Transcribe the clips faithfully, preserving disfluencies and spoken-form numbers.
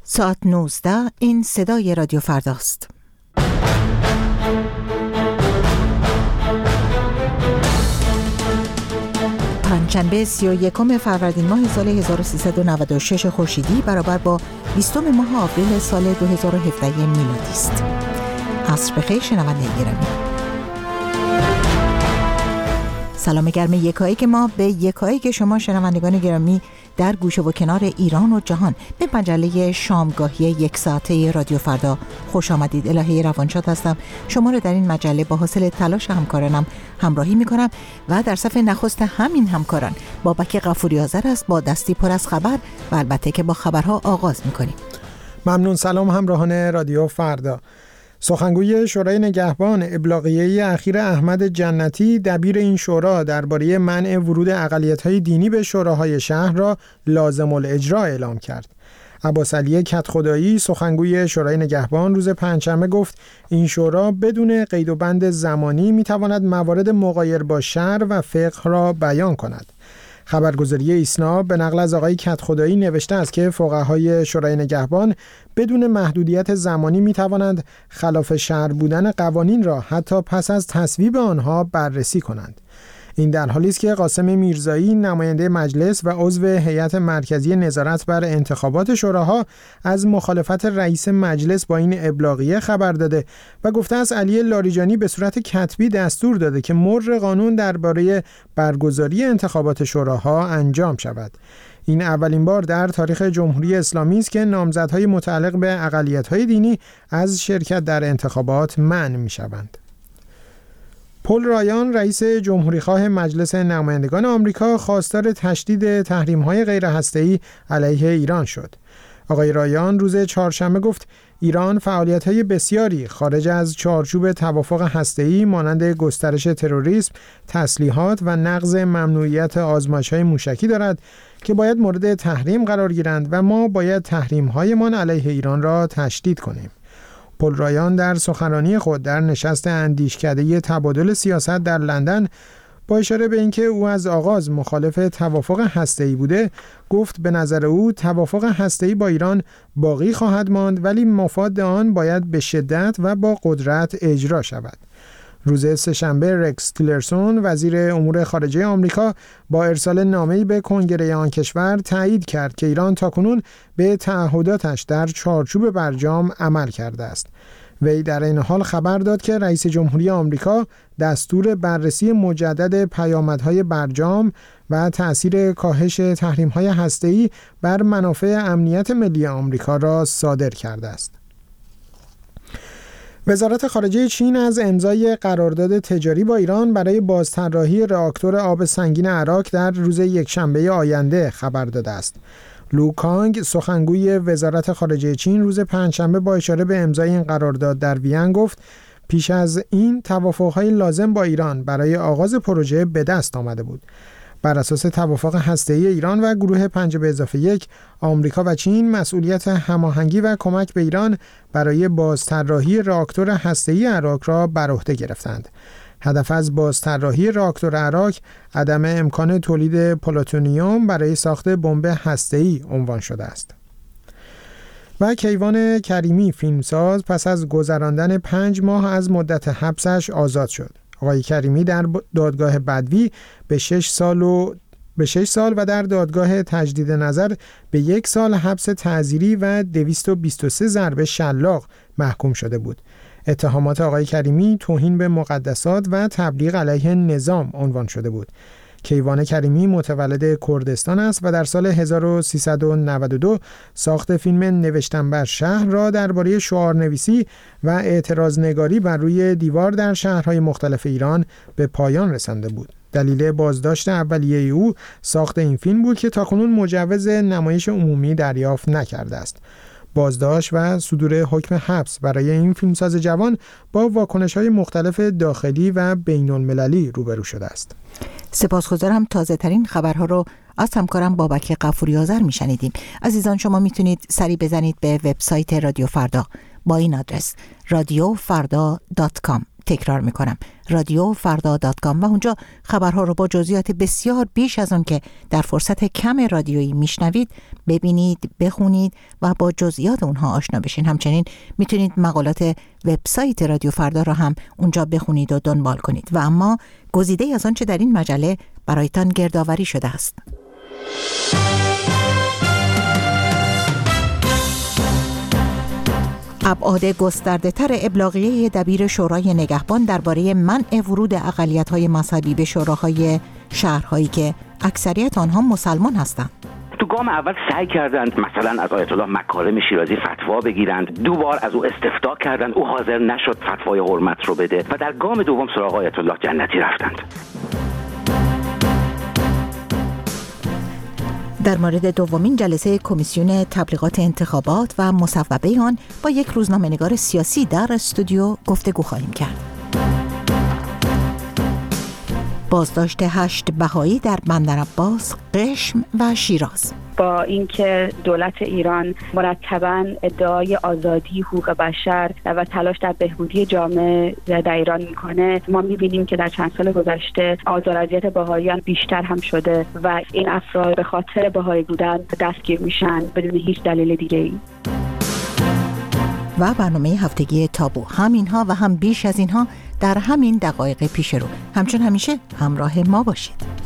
ساعت نوزده، این صدای رادیو فرداست. پنجشنبه سی و یکم فروردین ماه سال هزار و سیصد و نود و شش خورشیدی برابر با بیستم ماه آوریل سال دو هزار و هفده میلادی است. عصر بخیر شنونده گرامی. سلام گرم یکایی که ما به یکایی که شما شنوندگان گرامی در گوشه و کنار ایران و جهان به مجله شامگاهی یک ساعته رادیو فردا خوش آمدید. الهه روانشاد هستم. شما رو در این مجله با حاصل تلاش همکارانم همراهی میکنم و در صف نخست همین همکاران بابک غفوری آذر است با دستی پر از خبر و البته که با خبرها آغاز میکنیم. ممنون. سلام همراهان رادیو فردا. سخنگوی شورای نگهبان ابلاغیه اخیر احمد جنتی دبیر این شورا درباره منع ورود اقلیت‌های دینی به شوراهای شهر را لازم الاجرا اعلام کرد. عباس علی کدخدایی سخنگوی شورای نگهبان روز پنجشنبه گفت این شورا بدون قید و بند زمانی می‌تواند موارد مغایر با شرع و فقه را بیان کند. خبرگزاری ایسنا به نقل از آقای کدخدایی نوشته است که فقهای شورای نگهبان بدون محدودیت زمانی می توانند خلاف شرع بودن قوانین را حتی پس از تصویب آنها بررسی کنند. این در حالی است که قاسم میرزایی نماینده مجلس و عضو هیئت مرکزی نظارت بر انتخابات شوراها از مخالفت رئیس مجلس با این ابلاغیه خبر داده و گفته است علی لاریجانی به صورت کتبی دستور داده که مر قانون درباره برگزاری انتخابات شوراها انجام شود. این اولین بار در تاریخ جمهوری اسلامی است که نامزدهای متعلق به اقلیت‌های دینی از شرکت در انتخابات منع می‌شوند. پل رایان رئیس جمهوریخواه مجلس نمایندگان آمریکا خواستار تشدید تحریم‌های غیرهسته‌ای علیه ایران شد. آقای رایان روز چهارشنبه گفت ایران فعالیت‌های بسیاری خارج از چارچوب توافق هسته‌ای مانند گسترش تروریسم، تسلیحات و نقض ممنوعیت آزمایش‌های موشکی دارد که باید مورد تحریم قرار گیرند و ما باید تحریم‌هایمان علیه ایران را تشدید کنیم. پل رایان در سخنرانی خود در نشست اندیشکده تبادل سیاست در لندن با اشاره به اینکه او از آغاز مخالف توافق هسته‌ای بوده گفت به نظر او توافق هسته‌ای با ایران باقی خواهد ماند ولی مفاد آن باید به شدت و با قدرت اجرا شود. روز سه‌شنبه رکس تیلرسون وزیر امور خارجه آمریکا با ارسال نامه‌ای به کنگره آن کشور تایید کرد که ایران تاکنون به تعهداتش در چارچوب برجام عمل کرده است. وی در این حال خبر داد که رئیس جمهوری آمریکا دستور بررسی مجدد پیامدهای برجام و تأثیر کاهش تحریم‌های هسته‌ای بر منافع امنیت ملی آمریکا را صادر کرده است. وزارت خارجه چین از امضای قرارداد تجاری با ایران برای بازطراحی راکتور آب سنگین اراک در روز یکشنبه آینده خبر داده است. لو کانگ سخنگوی وزارت خارجه چین روز پنجشنبه با اشاره به امضای این قرارداد در وین گفت پیش از این توافق‌های لازم با ایران برای آغاز پروژه به دست آمده بود. بر اساس توافق هسته‌ای ایران و گروه پنج به اضافه یک، آمریکا و چین مسئولیت هماهنگی و کمک به ایران برای بازطراحی راکتور هسته‌ای اراک را بر عهده گرفتند. هدف از بازطراحی راکتور اراک عدم امکان تولید پلوتونیوم برای ساخت بمب هسته‌ای عنوان شده است. و کیوان کریمی فیلمساز پس از گذراندن پنج ماه از مدت حبسش آزاد شد. آقای کریمی در دادگاه بدوی به شش سال و به شش سال و در دادگاه تجدید نظر به یک سال حبس تعزیری و دویست و بیست و سه ضربه شلاق محکوم شده بود. اتهامات آقای کریمی توهین به مقدسات و تبلیغ علیه نظام عنوان شده بود. کیوان کریمی متولد کردستان است و در سال هزار و سیصد و نود و دو ساخت فیلم نوشتن بر شهر را درباره شعارنویسی و اعتراض نگاری بر روی دیوار در شهرهای مختلف ایران به پایان رسانده بود. دلیل بازداشت اولیه او ساخت این فیلم بود که تاکنون مجوز نمایش عمومی دریافت نکرده است. بازداشت و صدور حکم حبس برای این فیلمساز جوان با واکنش‌های مختلف داخلی و بین‌المللی روبرو شده است. سپاسگزارم. تازه ترین خبرها رو از همکارم بابک غفوری آذر میشنیدیم. عزیزان شما میتونید سری بزنید به وبسایت رادیو فردا با این آدرس رادیو فردا دات کام تکرار میکنم رادیو فردا دات کام و اونجا خبرها رو با جزئیات بسیار بیش از اون که در فرصت کم رادیویی میشنوید ببینید، بخونید و با جزئیات اونها آشنا بشین. همچنین میتونید مقالات وبسایت رادیو فردا رو هم اونجا بخونید و دنبال کنید. و اما گزیده از آنچه در این مجله برایتان گردآوری شده است. ابعاد گسترده‌تر ابلاغیه دبیر شورای نگهبان درباره منع ورود اقلیت‌های مذهبی به شوراهای شهرهایی که اکثریت آنها مسلمان هستند. تو گام اول سعی کردند مثلا از آیت الله مکارم شیرازی فتوا بگیرند، دو بار از او استفتاء کردند، او حاضر نشد فتوای حرمت رو بده و در گام دوم سراغ آیت الله جنتی رفتند. در مورد دومین جلسه کمیسیون تبلیغات انتخابات و مصوبه آن با یک روزنامه‌نگار سیاسی در استودیو گفتگو خواهیم کرد. بازداشت هشت بهایی در بندرعباس، قشم و شیراز. با اینکه دولت ایران مرتباً ادعای آزادی، حقوق بشر و تلاش در بهبودی جامعه در ایران میکنه، ما میبینیم که در چند سال گذشته آزار و اذیت بهائیان بیشتر هم شده و این افراد به خاطر بهایی بودن دستگیر میشن بدون هیچ دلیل دیگه‌ای. و برنامه هفتگی تابو، هم اینها و هم بیش از اینها در همین دقایق پیش رو. همچون همیشه همراه ما باشید.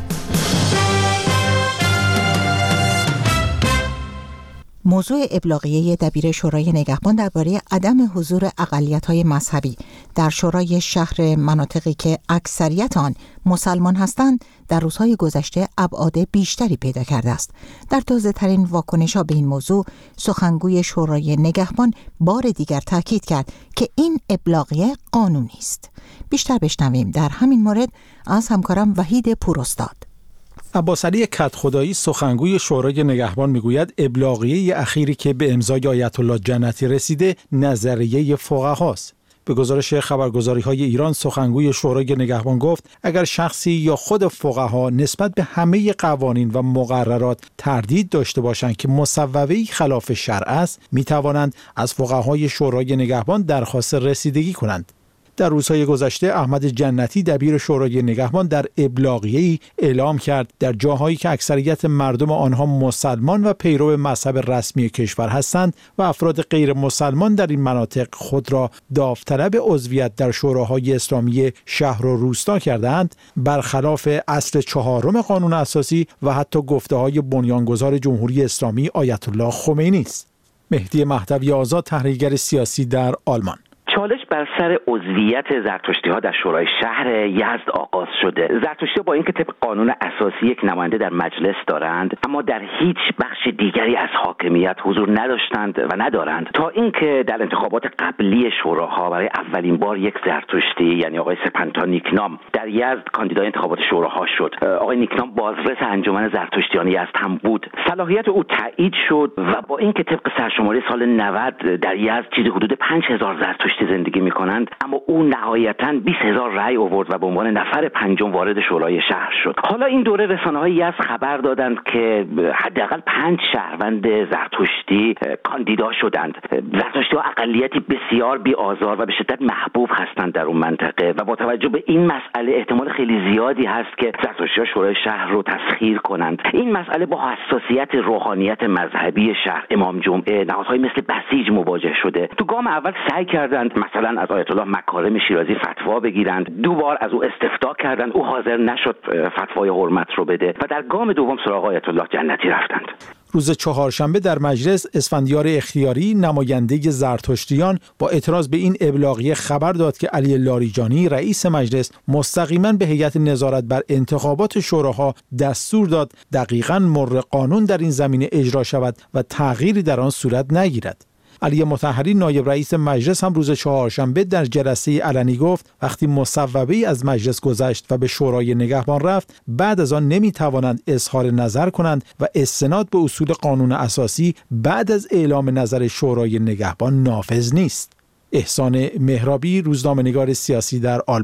موضوع ابلاغیه دبیر شورای نگهبان درباره عدم حضور اقلیت‌های مذهبی در شورای شهر مناطقی که اکثریت آن مسلمان هستند در روزهای گذشته ابعاد بیشتری پیدا کرده است. در تازه‌ترین واکنش‌ها به این موضوع سخنگوی شورای نگهبان بار دیگر تاکید کرد که این ابلاغیه قانونی است. بیشتر بشنویم در همین مورد از همکارم وحید پوراستاد. عباسعلی کدخدایی سخنگوی شورای نگهبان میگوید ابلاغیه اخیری که به امضای آیت الله جنتی رسیده نظریه فقهاست. به گزارش خبرگزاری‌های ایران سخنگوی شورای نگهبان گفت اگر شخصی یا خود فقها نسبت به همه قوانین و مقررات تردید داشته باشند که مصوبه‌ای خلاف شرع است میتوانند از فقهای شورای نگهبان درخواست رسیدگی کنند. در روزهای گذشته احمد جنتی دبیر شورای نگهبان در ابلاغیه‌ای اعلام کرد در جاهایی که اکثریت مردم آنها مسلمان و پیرو مذهب رسمی کشور هستند و افراد غیر مسلمان در این مناطق خود را داوطلب عضویت در شوراهای اسلامی شهر و روستا کردند، برخلاف اصل چهارم قانون اساسی و حتی گفته‌های بنیانگذار جمهوری اسلامی آیت الله خمینی است. مهدی مهدوی آزاد، تحلیلگر سیاسی در آلمان: چالش بر سر عضویت زرتشتی‌ها در شورای شهر یزد آغاز شده. زرتشتی‌ها با اینکه طبق قانون اساسی یک نماینده در مجلس دارند، اما در هیچ بخش دیگری از حاکمیت حضور نداشتند و ندارند تا اینکه در انتخابات قبلی شوراها برای اولین بار یک زرتشتی یعنی آقای سپنتا نیکنام در یزد کاندیدای انتخابات شوراها شد. آقای نیکنام بازرس انجمن زرتشتیان یزد هم بود. صلاحیت او تایید شد و با اینکه طبق سرشماری سال نود در یزد چیزی حدود پنج هزار زرتشتی زندگی می‌کنند، اما او نهایتاً بیست هزار رأی آورد و به عنوان نفر پنجم وارد شورای شهر شد. حالا این دوره رسانه‌های یزد خبر دادند که حداقل پنج شهروند زرتشتی کاندیدا شدند. زرتشتی‌ها اقلیتی بسیار بی‌آزار و به شدت محبوب هستند در اون منطقه و با توجه به این مسئله احتمال خیلی زیادی هست که زرتشتی‌ها شورای شهر رو تسخیر کنند. این مسئله با حساسیت روحانیت مذهبی شهر، امام جمعه، نهادهای مثل بسیج مواجه شده. تو گام اول سعی کردند مثلا از آیت الله مکارم شیرازی فتوا بگیرند، دو بار از او استفتاء کردند، او حاضر نشد فتوای حرمت رو بده و در گام دوم سراغ آیت الله جنتی رفتند. روز چهارشنبه در مجلس اسفندیار اختیاری نماینده زرتشتیان با اعتراض به این ابلاغیه خبر داد که علی لاریجانی رئیس مجلس مستقیما به هیئت نظارت بر انتخابات شوراها دستور داد دقیقاً مر قانون در این زمینه اجرا شود و تغییری در آن صورت نگیرد. علی مطهری نایب رئیس مجلس هم روز چهارشنبه در جلسه علنی گفت وقتی مصوبه‌ای از مجلس گذشت و به شورای نگهبان رفت، بعد از آن نمیتوانند اظهار نظر کنند و استناد به اصول قانون اساسی بعد از اعلام نظر شورای نگهبان نافذ نیست. احسان مهرابی، روزنامه‌نگار سیاسی در آلمان: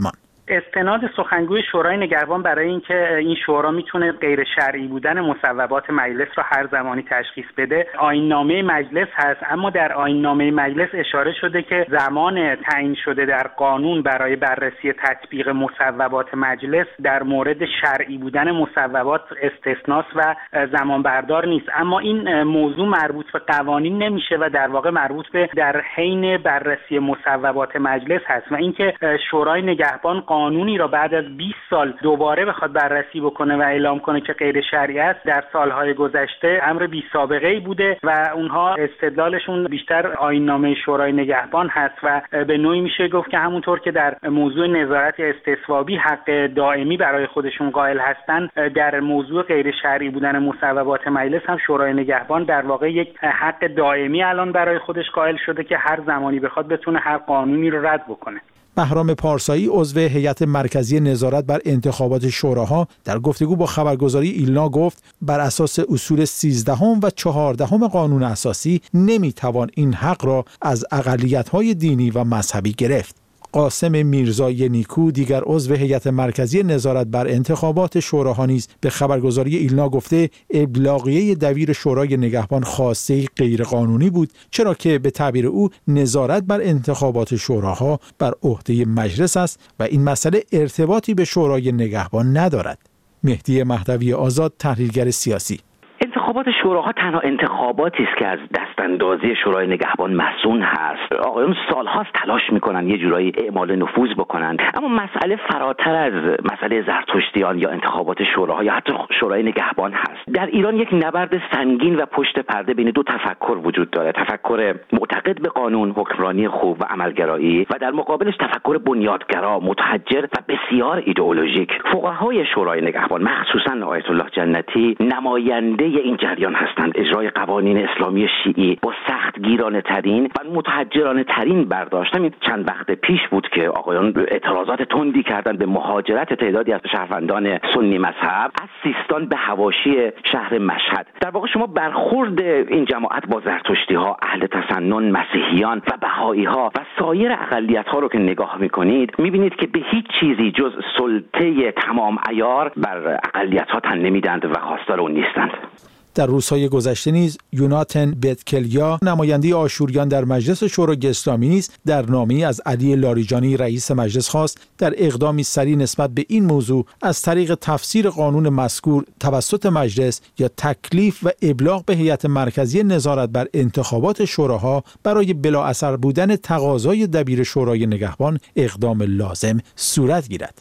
استناد سخنگوی شورای نگهبان برای اینکه این شورا میتونه غیر شرعی بودن مصوبات مجلس را هر زمانی تشخیص بده آیین‌نامه مجلس هست، اما در آیین‌نامه مجلس اشاره شده که زمان تعیین شده در قانون برای بررسی تطبیق مصوبات مجلس در مورد شرعی بودن مصوبات استثناست و زمان بردار نیست. اما این موضوع مربوط به قوانین نمیشه و در واقع مربوط به در حین بررسی مصوبات مجلس هست و اینکه شورای نگهبان قانونی را بعد از بیست سال دوباره بخواد بررسی بکنه و اعلام کنه که غیر شرعی است در سالهای گذشته امر بی سابقه ای بوده و اونها استدلالشون بیشتر آیین‌نامه شورای نگهبان هست و به نوعی میشه گفت که همونطور که در موضوع نظارت استصوابی حق دائمی برای خودشون قائل هستن، در موضوع غیر شرعی بودن مصوبات مجلس هم شورای نگهبان در واقع یک حق دائمی الان برای خودش قائل شده که هر زمانی بخواد بتونه هر قانونی رو رد بکنه. بهرام پارسایی عضو هیئت مرکزی نظارت بر انتخابات شوراها در گفتگو با خبرگزاری ایلنا گفت بر اساس اصول سیزدهم و چهاردهم قانون اساسی نمیتوان این حق را از اقلیت‌های دینی و مذهبی گرفت. قاسم میرزایی نیکو دیگر عضو هیئت مرکزی نظارت بر انتخابات شوراها نیز به خبرگزاری ایلنا گفته ابلاغیه دبیر شورای نگهبان خواسته غیرقانونی بود، چرا که به تعبیر او نظارت بر انتخابات شوراها بر عهده مجلس است و این مسئله ارتباطی به شورای نگهبان ندارد. مهدی مهدوی آزاد، تحلیلگر سیاسی: انتخابات شوراها تنها انتخاباتی است که از دستاندازی شورای نگهبان مسئول هست. آقایون سالهاست تلاش میکنن یه جورایی اعمال نفوذ بکنن، اما مسئله فراتر از مسئله زرتشتیان یا انتخابات شوراها یا حتی شورای نگهبان هست. در ایران یک نبرد سنگین و پشت پرده بین دو تفکر وجود داره: تفکر معتقد به قانون، حکمرانی خوب و عملگرایی، و در مقابلش تفکر بنیادگرا، متحجر و بسیار ایدئولوژیک. فقهای شورای نگهبان مخصوصا آیت الله جنتی نماینده این جریان هستند. اجرای قوانین اسلامی شیعی با سخت گیرانه ترین و متحجرانه ترین برداشت. همین چند وقت پیش بود که آقایان اعتراضات تندی کردند به مهاجرت تعدادی از شهروندان سنی مذهب از سیستان به حواشی شهر مشهد. در واقع شما برخورد این جماعت با زرتشتی ها، اهل تسنن، مسیحیان و بهایی ها و سایر اقلیت ها رو که نگاه میکنید میبینید که به هیچ چیزی جز سلطه تمام عیار بر اقلیت ها تن نمیدند و خواستار اون نیستند. در روزهای گذشته نیز یوناتن بتکلیا، نماینده آشوریان در مجلس شورای اسلامی نیز در نامه‌ای از علی لاریجانی رئیس مجلس خواست در اقدامی سریع نسبت به این موضوع از طریق تفسیر قانون مذکور توسط مجلس یا تکلیف و ابلاغ به هیئت مرکزی نظارت بر انتخابات شوراها برای بلا اثر بودن تقاضای دبیر شورای نگهبان اقدام لازم صورت گیرد.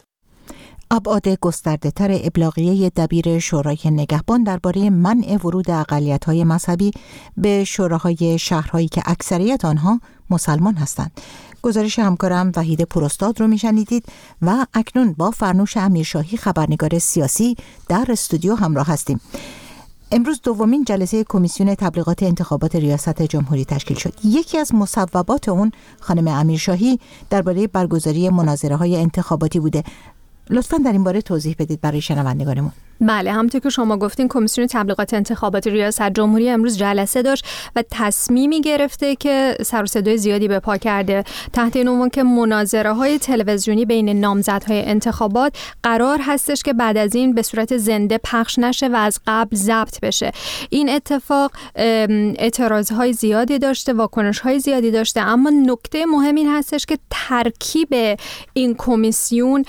ابعاد گسترده‌تر ابلاغیه دبیر شورای نگهبان درباره منع ورود اقلیت‌های مذهبی به شوراهای شهرهایی که اکثریت آنها مسلمان هستند. گزارش همکارم وحید پوراستاد رو میشنیدید و اکنون با فرنوش امیرشاهی خبرنگار سیاسی در استودیو همراه هستیم. امروز دومین جلسه کمیسیون تبلیغات انتخابات ریاست جمهوری تشکیل شد. یکی از مصوبات اون خانم امیرشاهی درباره برگزاری مناظره‌های انتخاباتی بوده. لطفاً در این باره توضیح بدید برای شنوندگانمون. بله، همونطور که شما گفتین کمیسیون تبلیغات انتخابات ریاست جمهوری امروز جلسه داشت و تصمیمی گرفته که سر و صدای زیادی به پا کرده تحت این عنوان که مناظره‌های تلویزیونی بین نامزدهای انتخابات قرار هستش که بعد از این به صورت زنده پخش نشه و از قبل ضبط بشه. این اتفاق اعتراضهای زیادی داشته، واکنش‌های زیادی داشته، اما نکته مهم این هستش که ترکیب این کمیسیون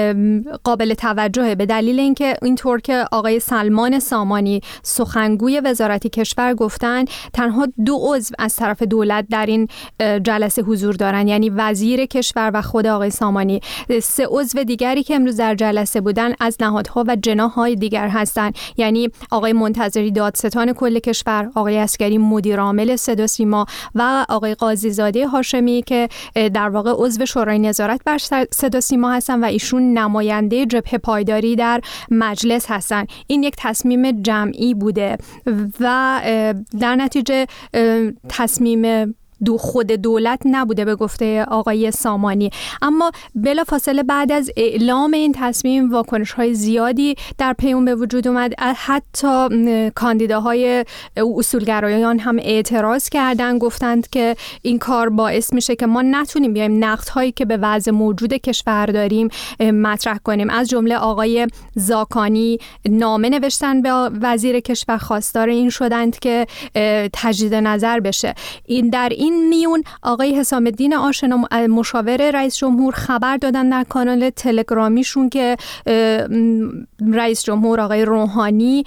قابل توجهه به دلیل اینکه اینطور که آقای سلمان سامانی سخنگوی وزارت کشور گفتن تنها دو عضو از طرف دولت در این جلسه حضور دارن، یعنی وزیر کشور و خود آقای سامانی. سه عضو دیگری که امروز در جلسه بودن از نهادها و جناح‌های دیگر هستند، یعنی آقای منتظری دادستان کل کشور، آقای عسگری مدیر عامل صدا سیما و آقای قاضی زاده هاشمی که در واقع عضو شورای نظارت بر صدا سیما هستن و ایشون نماینده جبهه پایداری در مجلس هستن. این یک تصمیم جمعی بوده و در نتیجه تصمیم دو خود دولت نبوده به گفته آقای سامانی. اما بلافاصله بعد از اعلام این تصمیم واکنش‌های زیادی در پیام به وجود اومد. حتی کاندیداهای اصولگرایان هم اعتراض کردن، گفتند که این کار باعث میشه که ما نتونیم بیایم نقدهایی که به وضع موجود کشور داریم مطرح کنیم. از جمله آقای زاکانی نامه نوشتن به وزیر کشور، خواستار این شدند که تجدید نظر بشه. این در این میون آقای حسام الدین آشنا مشاور رئیس جمهور خبر دادن در کانال تلگرامیشون که رئیس جمهور آقای روحانی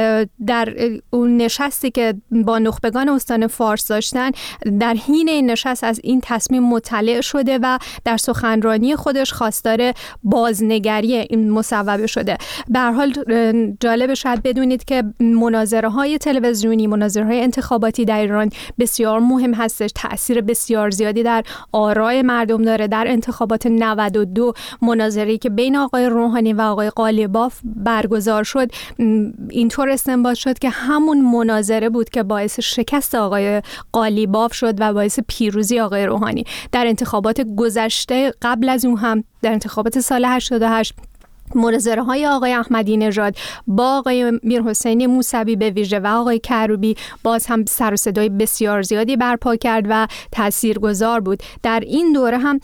در اون نشستی که با نخبگان استان فارس داشتن، در حین این نشست از این تصمیم مطلع شده و در سخنرانی خودش خواستار بازنگری این مصوبه شده. به هر حال جالب شاید بدونید که مناظره‌های تلویزیونی، مناظره‌های انتخاباتی در ایران بسیار مهم هستش، تأثیر بسیار زیادی در آرای مردم داره. در انتخابات نود و دو مناظری که بین آقای روحانی و آقای قالیباف برگزار شد، اینطور استنباط شد که همون مناظره بود که باعث شکست آقای قالیباف شد و باعث پیروزی آقای روحانی. در انتخابات گذشته قبل از اون هم در انتخابات سال هشتاد و هشت مناظره های آقای احمدی نژاد با آقای میرحسین موسوی به ویژه و آقای کروبی باز هم سر و صدای بسیار زیادی برپا کرد و تاثیرگذار بود. در این دوره هم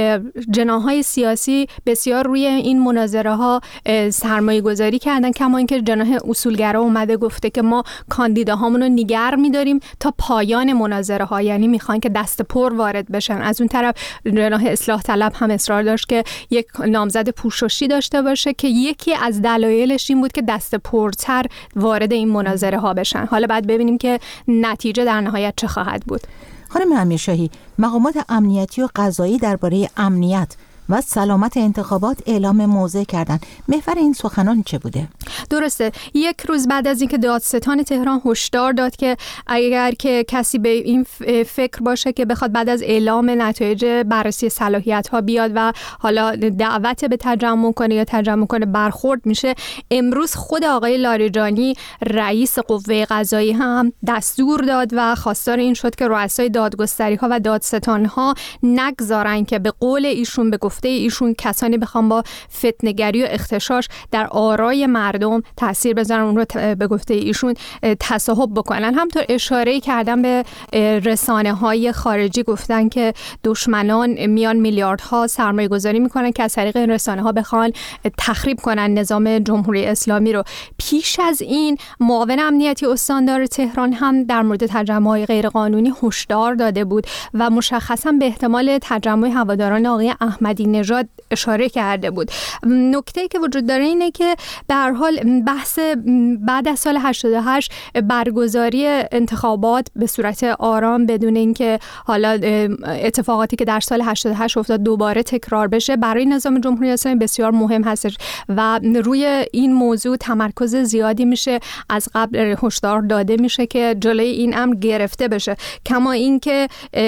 جناح‌های سیاسی بسیار روی این مناظره ها سرمایه گذاری کردن، کما اینکه جناح اصولگرا اومده گفته که ما کاندیداهامون رو نگه می‌داریم تا پایان مناظره ها، یعنی میخوان که دست پر وارد بشن. از اون طرف جناح اصلاح طلب هم اصرار داشت که یک نامزد پوششی داشته باشه که یکی از دلایلش این بود که دست پرتر وارد این مناظره ها بشن. حالا بعد ببینیم که نتیجه در نهایت چه خواهد بود. خانم امیرشاهی، مقامات امنیتی و قضایی درباره امنیت و سلامت انتخابات اعلام موضع کردن. محور این سخنان چه بوده؟ درسته، یک روز بعد از اینکه دادستان تهران هشدار داد که اگر که کسی به این فکر باشه که بخواد بعد از اعلام نتایج بررسی صلاحیت ها بیاد و حالا دعوت به تجمع کنه یا تجمع کنه برخورد میشه، امروز خود آقای لاریجانی رئیس قوه قضایی هم دستور داد و خواستار این شد که رؤسای دادگستری ها و دادستان ها نگذارن که به قول ایشون به گفته ایشون کسانی بخوام با فتنه‌گری و اغتشاش در آرای مردم تاثیر بذارن، اون رو به گفته ایشون تصاحب بکنن. همطور اشاره کردن به رسانه‌های خارجی، گفتن که دشمنان میان میلیاردها سرمایه گذاری میکنن که از طریق این رسانه‌ها بخوان تخریب کنن نظام جمهوری اسلامی رو. پیش از این معاون امنیتی استاندار تهران هم در مورد تجمع‌های غیرقانونی هشدار داده بود و مشخصا به احتمال تجمع هواداران آقای احمدی نژاد اشاره کرده بود. نکته‌ای که وجود داره اینه که به هر حال بحث بعد از سال هشتاد و هشت برگزاری انتخابات به صورت آرام بدون اینکه حالا اتفاقاتی که در سال هشتاد و هشت افتاد دوباره تکرار بشه برای نظام جمهوری اسلامی بسیار مهم هستش و روی این موضوع تمرکز زیادی میشه، از قبل هشدار داده میشه که جلوی این امر گرفته بشه. کما اینکه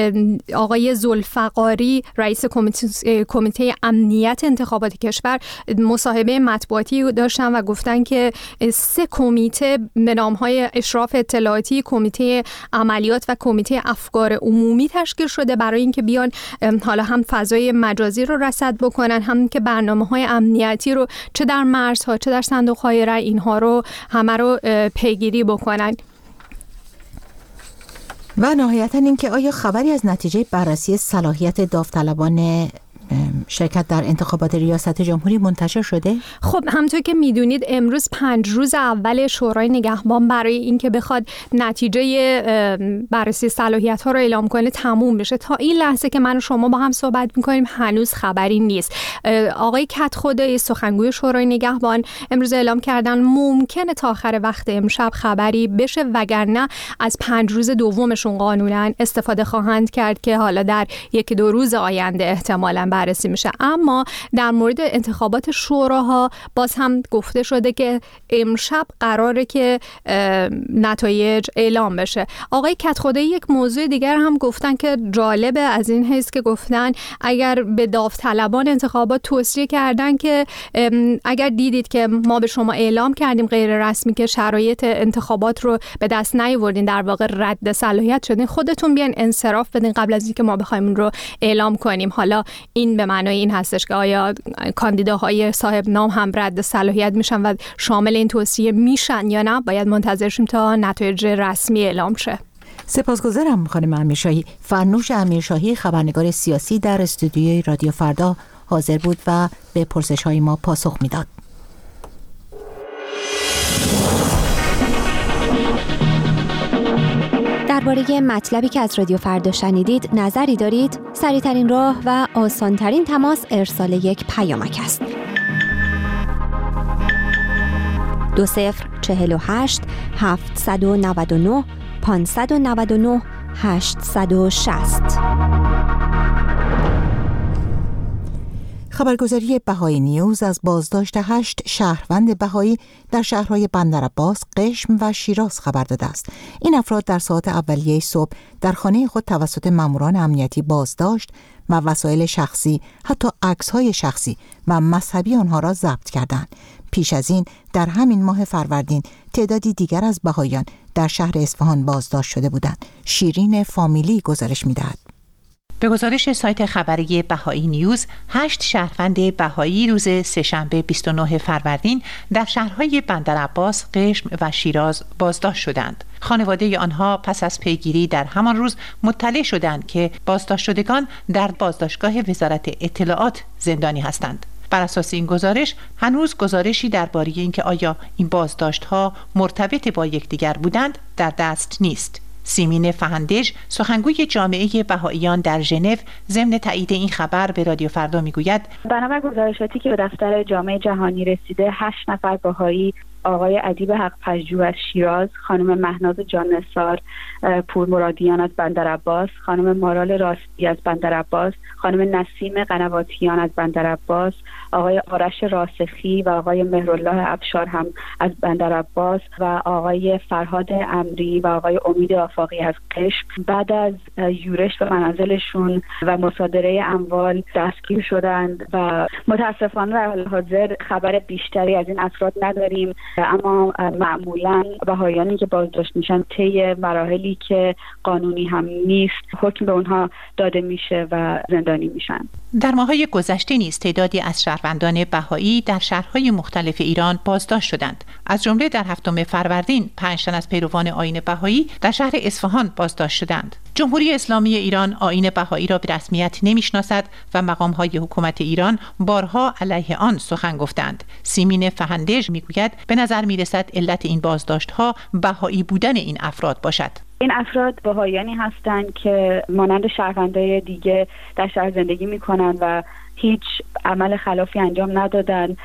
آقای ذوالفقاری رئیس کمیته کمیته امنیت انتخابات کشور مصاحبه مطبوعاتی داشتن و گفتن که سه کمیته به نام‌های اشراف اطلاعاتی، کمیته عملیات و کمیته افکار عمومی تشکیل شده برای اینکه بیان حالا هم فضای مجازی رو رصد بکنن، هم که برنامه‌های امنیتی رو چه در مرزها چه در صندوق‌های رای اینها رو همه رو پیگیری بکنن. و نهایتاً این که آیا خبری از نتیجه بررسی صلاحیت داوطلبان شرکت در انتخابات ریاست جمهوری منتشر شده؟ خب همونطور که میدونید امروز پنج روز اول شورای نگهبان برای اینکه بخواد نتیجه بررسی صلاحیت ها رو اعلام کنه تموم بشه. تا این لحظه که من و شما با هم صحبت میکنیم هنوز خبری نیست. آقای کدخدایی سخنگوی شورای نگهبان امروز اعلام کردن ممکنه تا آخر وقت امشب خبری بشه، وگرنه از پنج روز دومشون قانونا استفاده خواهند کرد که حالا در یک دو روز آینده احتمالاً بررسی میشه. اما در مورد انتخابات شوراها باز هم گفته شده که امشب قراره که نتایج اعلام بشه. آقای کدخدایی یک موضوع دیگر هم گفتن که جالبه از این حیث که گفتن اگر به داوطلبان انتخابات توصیه کردن که اگر دیدید که ما به شما اعلام کردیم غیر رسمی که شرایط انتخابات رو به دست نیاوردین، در واقع رد صلاحیت شدین، خودتون بیان انصراف بدین قبل از اینکه ما بخوایم اون رو اعلام کنیم. حالا این به معنای این هستش که آیا کاندیداهای صاحب نام هم رد صلاحیت میشن و شامل این توصیه میشن یا نه؟ باید منتظر شیم تا نتایج رسمی اعلام شه. سپاسگزارم خانم امیرشاهی. فرنوش امیرشاهی خبرنگار سیاسی در استودیوی رادیو فردا حاضر بود و به پرسش‌های ما پاسخ میداد. درباره مطلبی که از رادیو فردا شنیدید نظری دارید؟ سریع‌ترین راه و آسان‌ترین تماس ارسال یک پیامک است. دو صفر چهل و هشت هفتصد و نود و نه پانصد و نود و نه هشتصد و شصت. خبرگزاری بهایی نیوز از بازداشت هشت شهروند بهایی در شهرهای بندرعباس، قشم و شیراز خبر داده است. این افراد در ساعات اولیه صبح در خانه خود توسط ماموران امنیتی بازداشت و وسایل شخصی، حتی عکس‌های شخصی و مذهبی آنها را ضبط کردند. پیش از این در همین ماه فروردین تعدادی دیگر از بهاییان در شهر اصفهان بازداشت شده بودند. شیرین فامیلی گزارش می‌دهد. به گزارش سایت خبری بهایی نیوز، هشت شهروند بهایی روز سه‌شنبه بیست و نه فروردین در شهرهای بندرعباس، قشم و شیراز بازداشت شدند. خانواده آنها پس از پیگیری در همان روز مطلع شدند که بازداشت شدگان در بازداشتگاه وزارت اطلاعات زندانی هستند. بر اساس این گزارش هنوز گزارشی درباره اینکه آیا این بازداشت‌ها مرتبط با یکدیگر بودند در دست نیست. سیمین فهندج، سخنگوی جامعه بهائیان در ژنو، ضمن تایید این خبر به رادیو فردا میگوید بنابر گزارشاتی که به دفتر جامعه جهانی رسیده، هشت نفر بهایی، آقای ادیب حق پژوه از شیراز، خانم مهناز جانثار پورمرادیان از بندرعباس، خانم مارال راستی از بندرعباس، خانم نسیم قنواتیان از بندرعباس، آقای آرش راسخی و آقای مهرالله ابشار هم از بندرعباس و آقای فرهاد امری و آقای امید آفاقی از قشم بعد از یورش به منازلشون و مصادره اموال دستگیر شدند و متاسفانه در حال حاضر خبر بیشتری از این افراد نداریم، اما معمولا بهاییانی که بازداشت میشن طی مراحلی که قانونی هم نیست حکم به اونها داده میشه و زندانی میشن. در ماه‌های گذشته نیز تعدادی از شهروندان بهایی در شهرهای مختلف ایران بازداشت شدند. از جمله در هفتم فروردین پنج تن از پیروان آیین بهایی در شهر اصفهان بازداشت شدند. جمهوری اسلامی ایران آیین بهایی را به رسمیت نمیشناسد و مقام‌های حکومت ایران بارها علیه آن سخن گفتند. سیمین فهندج میگوید به نظر میرسد علت این بازداشت‌ها بهایی بودن این افراد باشد. این افراد بهاییانی هستند که مانند شهروندای دیگه در شهر زندگی میکنن و هیچ عمل خلافی انجام ندادن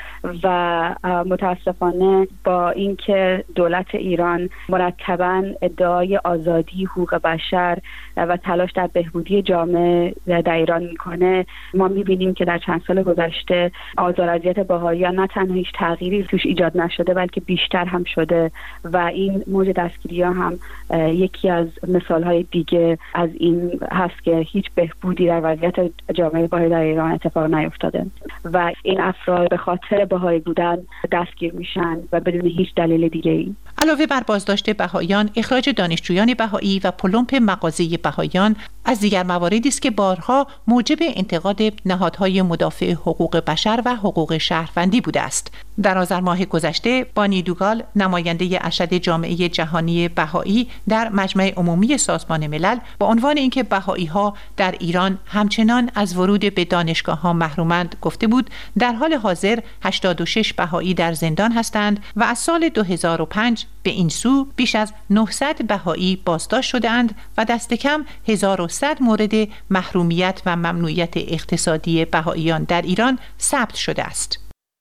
و متاسفانه با اینکه دولت ایران مرتباً ادعای آزادی، حقوق بشر و تلاش در بهبودی جامعه در ایران میکنه، ما میبینیم که در چند سال گذشته آزار اذیت بهائیان نه تنها هیچ تغییری توش ایجاد نشده بلکه بیشتر هم شده و این موج دستگیری‌ها هم یکی از مثال‌های دیگه از این هست که هیچ بهبودی در وضعیت جامعه بهائی در ایران اتفاق نیفتاده و این افراد به خاطر بهایی بودن دستگیر میشن و بدون هیچ دلیل دیگه‌ای. علاوه بر بازداشت بهائیان، اخراج دانشجویان بهایی و پلمپ مغازه بهائیان از دیگر مواردی است که بارها موجب انتقاد نهادهای مدافع حقوق بشر و حقوق شهروندی بوده است. در آذر ماه گذشته بانی دوگال، نماینده ارشد جامعه جهانی بهایی در مجمع عمومی سازمان ملل، با عنوان اینکه بهایی‌ها در ایران همچنان از ورود به دانشگاه‌ها محرومند گفته بود در حال حاضر هشتاد و شش بهایی در زندان هستند و از سال دو هزار و پنج به این سو بیش از نهصد بهایی بازداشت شده‌اند و دست کم هزار و صد مورد محرومیت و ممنوعیت اقتصادی بهاییان در ایران ثبت شده است.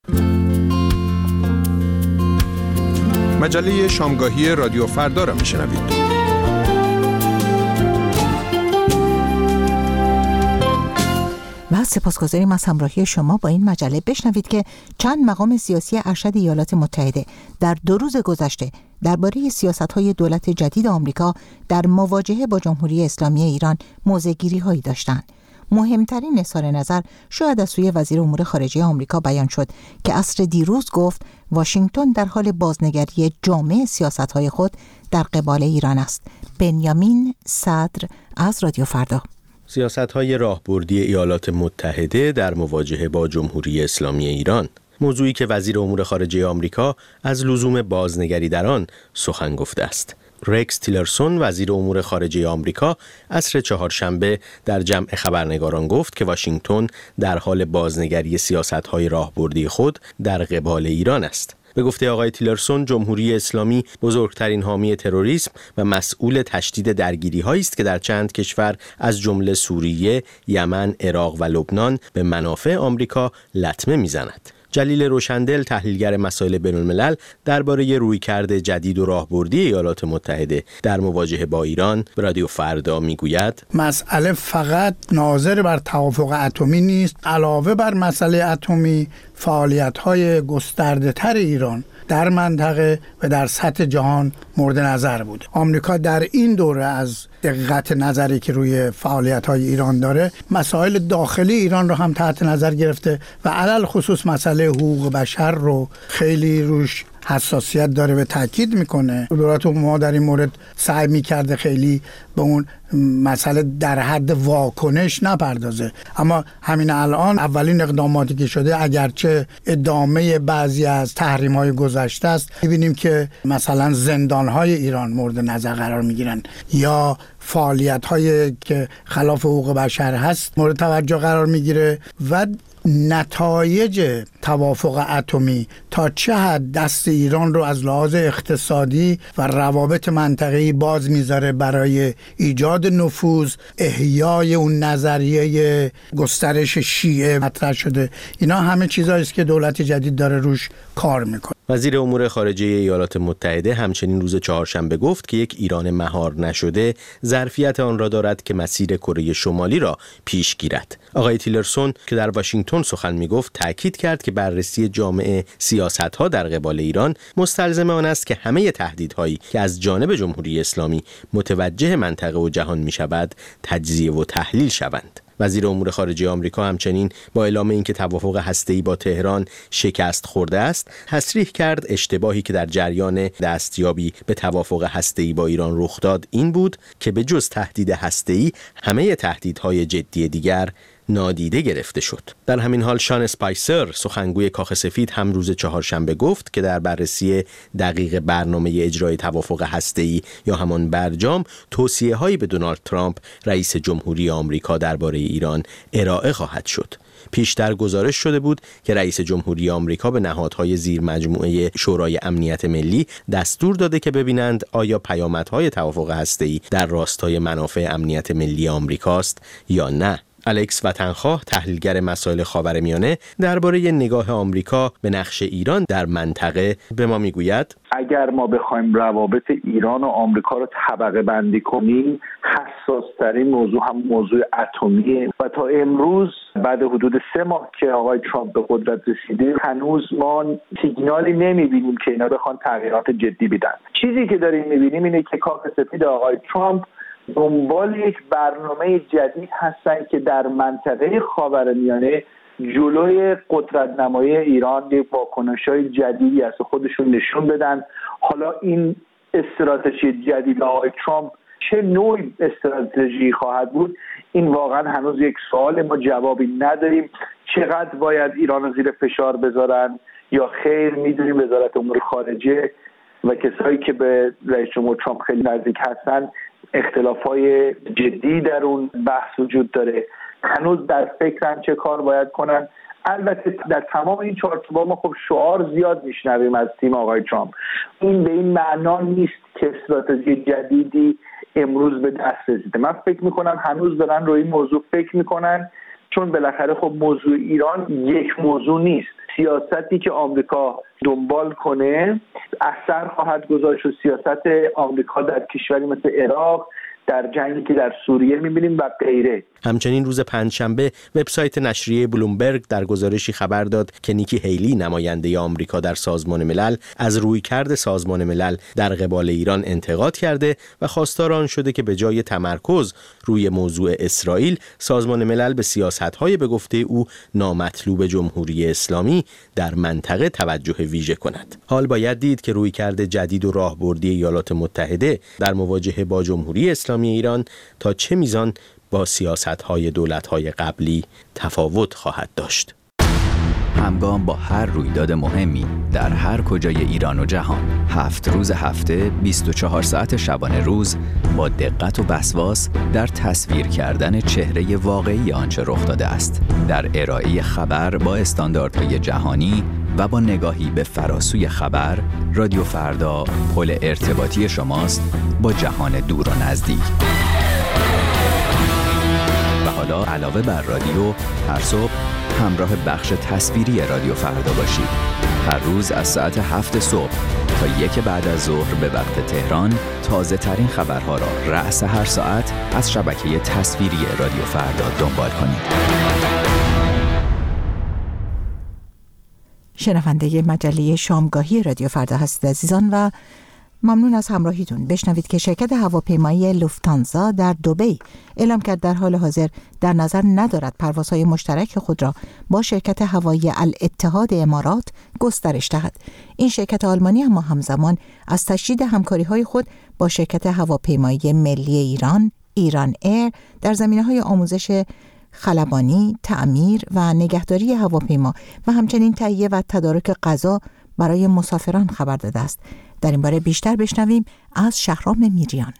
مجله شامگاهی رادیو فردا را میشنوید. و سپاسگزاریم از همراهی شما با این مجله. بشنوید که چند مقام سیاسی ارشد ایالات متحده در دو روز گذشته درباره سیاست‌های دولت جدید آمریکا در مواجهه با جمهوری اسلامی ایران موضع‌گیری‌هایی داشتند. مهمترین اظهار نظر شاید از سوی وزیر امور خارجه آمریکا بیان شد که عصر دیروز گفت واشنگتن در حال بازنگری جامع سیاست‌های خود در قبال ایران است. بنیامین صدر از رادیو فردا. سیاست‌های راهبردی ایالات متحده در مواجهه با جمهوری اسلامی ایران، موضوعی که وزیر امور خارجه آمریکا از لزوم بازنگری در آن سخن گفته است. رکس تیلرسون وزیر امور خارجه آمریکا عصر چهارشنبه در جمع خبرنگاران گفت که واشنگتن در حال بازنگری سیاست‌های راهبردی خود در قبال ایران است. به گفته آقای تیلرسون، جمهوری اسلامی بزرگترین حامی تروریسم و مسئول تشدید درگیری‌هایی است که در چند کشور از جمله سوریه، یمن، عراق و لبنان به منافع آمریکا لطمه می‌زند. جلیل روشندل، تحلیلگر مسائل بین‌الملل، درباره رویکرد جدید و راهبردی ایالات متحده در مواجهه با ایران به رادیو فردا میگوید مسئله فقط ناظر بر توافق اتمی نیست، علاوه بر مسئله اتمی فعالیت‌های گسترده‌تر ایران در منطقه و در سطح جهان مورد نظر بود. آمریکا در این دوره از دقت نظری که روی فعالیت‌های ایران داره، مسائل داخلی ایران رو هم تحت نظر گرفته و علل خصوص مسئله حقوق بشر رو خیلی روش حساسیت داره و تاکید میکنه. دولت ما در این مورد سعی میکرده خیلی به اون مسئله در حد واکنش نپردازه، اما همین الان اولین اقداماتی که شده، اگرچه ادامه بعضی از تحریم‌های گذشته است، می‌بینیم که مثلا زندان‌های ایران مورد نظر قرار می‌گیرن یا فعالیت‌هایی که خلاف حقوق بشر هست مورد توجه قرار می‌گیره و نتایج توافق اتمی تا چه حد دست ایران رو از لحاظ اقتصادی و روابط منطقه‌ای باز میذاره برای ایجاد نفوذ، احیای اون نظریه گسترش شیعه مطرح شده. اینا همه چیزایی است که دولت جدید داره روش کار میکنه. وزیر امور خارجه ایالات متحده همچنین روز چهارشنبه گفت که یک ایران مهار نشده ظرفیت آن را دارد که مسیر کره شمالی را پیش گیرد. آقای تیلرسون که در واشنگتن سخن میگفت تاکید کرد که بررسی جامع سیاست‌ها در قبال ایران مستلزم آن است که همه تهدیدهایی که از جانب جمهوری اسلامی متوجه منطقه و جهان میشود تجزیه و تحلیل شوند. وزیر امور خارجه آمریکا همچنین با اعلام اینکه توافق هسته‌ای با تهران شکست خورده است، تصریح کرد اشتباهی که در جریان دستیابی به توافق هسته‌ای با ایران رخ داد این بود که به جز تهدید هسته‌ای همه تهدیدهای جدی دیگر نادیده گرفته شد. در همین حال شان اسپایسر، سخنگوی کاخ سفید، هم روز چهارشنبه گفت که در بررسی دقیق برنامه اجرای توافق هسته‌ای یا همان برجام، توصیه‌هایی به دونالد ترامپ رئیس جمهوری آمریکا درباره ایران ارائه خواهد شد. پیشتر گزارش شده بود که رئیس جمهوری آمریکا به نهادهای زیر مجموعه شورای امنیت ملی دستور داده که ببینند آیا پیامدهای توافق هسته‌ای در راستای منافع امنیت ملی آمریکاست یا نه. الکس وطنخواه، تحلیلگر مسائل خاورمیانه، درباره نگاه آمریکا به نقش ایران در منطقه به ما میگوید اگر ما بخوایم روابط ایران و آمریکا رو طبقه بندی کنیم، حساس‌ترین موضوع هم موضوع اتمیه و تا امروز بعد حدود سه ماه که آقای ترامپ به قدرت رسیده هنوز ما سیگنالی نمیبینیم که اینا بخوان تغییرات جدی بدن. چیزی که داریم میبینیم اینه که کاخ سفید آقای ترامپ دنبال یک برنامه جدید هستن که در منطقه خاورمیانه جلوی قدرت نمایی ایران یک واکنش‌های جدیدی از خودشون نشون بدن. حالا این استراتژی جدید آقای ترامپ چه نوع استراتژی خواهد بود، این واقعا هنوز یک سوال، ما جوابی نداریم. چقدر باید ایران رو زیر فشار بذارن یا خیر؟ میدونیم وزارت امور خارجه و کسایی که به رئیس جمهور ترامپ خیلی نزدیک هستن اختلافای جدی در اون بحث وجود داره، هنوز در فکرن چه کار باید کنن. البته در تمام این چارچوب‌ها ما خب شعار زیاد میشنویم از تیم آقای ترامپ. این به این معنا نیست که استراتژی جدیدی امروز به دست رسیده. من فکر میکنم هنوز دارن روی این موضوع فکر میکنن، چون بالاخره خب موضوع ایران یک موضوع نیست. سیاستی که آمریکا دنبال کنه اثر خواهد گذاشت و سیاست آمریکا در کشوری مثل عراق، در جنگی که در سوریه می‌بینیم و غیره. همچنین روز پنجشنبه وبسایت نشریه بلومبرگ در گزارشی خبر داد که نیکی هیلی نماینده آمریکا در سازمان ملل از رویکرد سازمان ملل در قبال ایران انتقاد کرده و خواستار آن شده که به جای تمرکز روی موضوع اسرائیل، سازمان ملل به سیاست‌های به گفته او نامطلوب جمهوری اسلامی در منطقه توجه ویژه کند. حال باید دید که رویکرد جدید و راهبردی ایالات متحده در مواجهه با جمهوری اسلامی ایران تا چه میزان با سیاست‌های دولت‌های قبلی تفاوت خواهد داشت. همگام با هر رویداد مهمی در هر کجای ایران و جهان، هفت روز هفته، بیست و چهار ساعت شبانه روز، با دقت و وسواس در تصویر کردن چهره واقعی آنچه رخ داده است، در ارائه خبر با استانداردهای جهانی و با نگاهی به فراسوی خبر، رادیو فردا پل ارتباطی شماست با جهان دور و نزدیک. و حالا علاوه بر رادیو، هر صبح همراه بخش تصویری رادیو فردا باشید. هر روز از ساعت هفت صبح تا یک بعد از ظهر به وقت تهران، تازه ترین خبرها را رأس هر ساعت از شبکه تصویری رادیو فردا دنبال کنید. شنونده مجله شامگاهی رادیو فردا هستید عزیزان و ممنون از همراهیتون. بشنوید که شرکت هواپیمایی لوفتانزا در دبی اعلام کرد در حال حاضر در نظر ندارد پروازهای مشترک خود را با شرکت هوایی الاتحاد امارات گسترش دهد. این شرکت آلمانی اما همزمان از تشدید همکاری‌های خود با شرکت هواپیمایی ملی ایران، ایران ایر در زمینه‌های آموزش خلبانی، تعمیر و نگهداری هواپیما و همچنین تهیه و تدارک غذا برای مسافران خبر داده است. در این باره بیشتر بشنویم از شهرام میریان.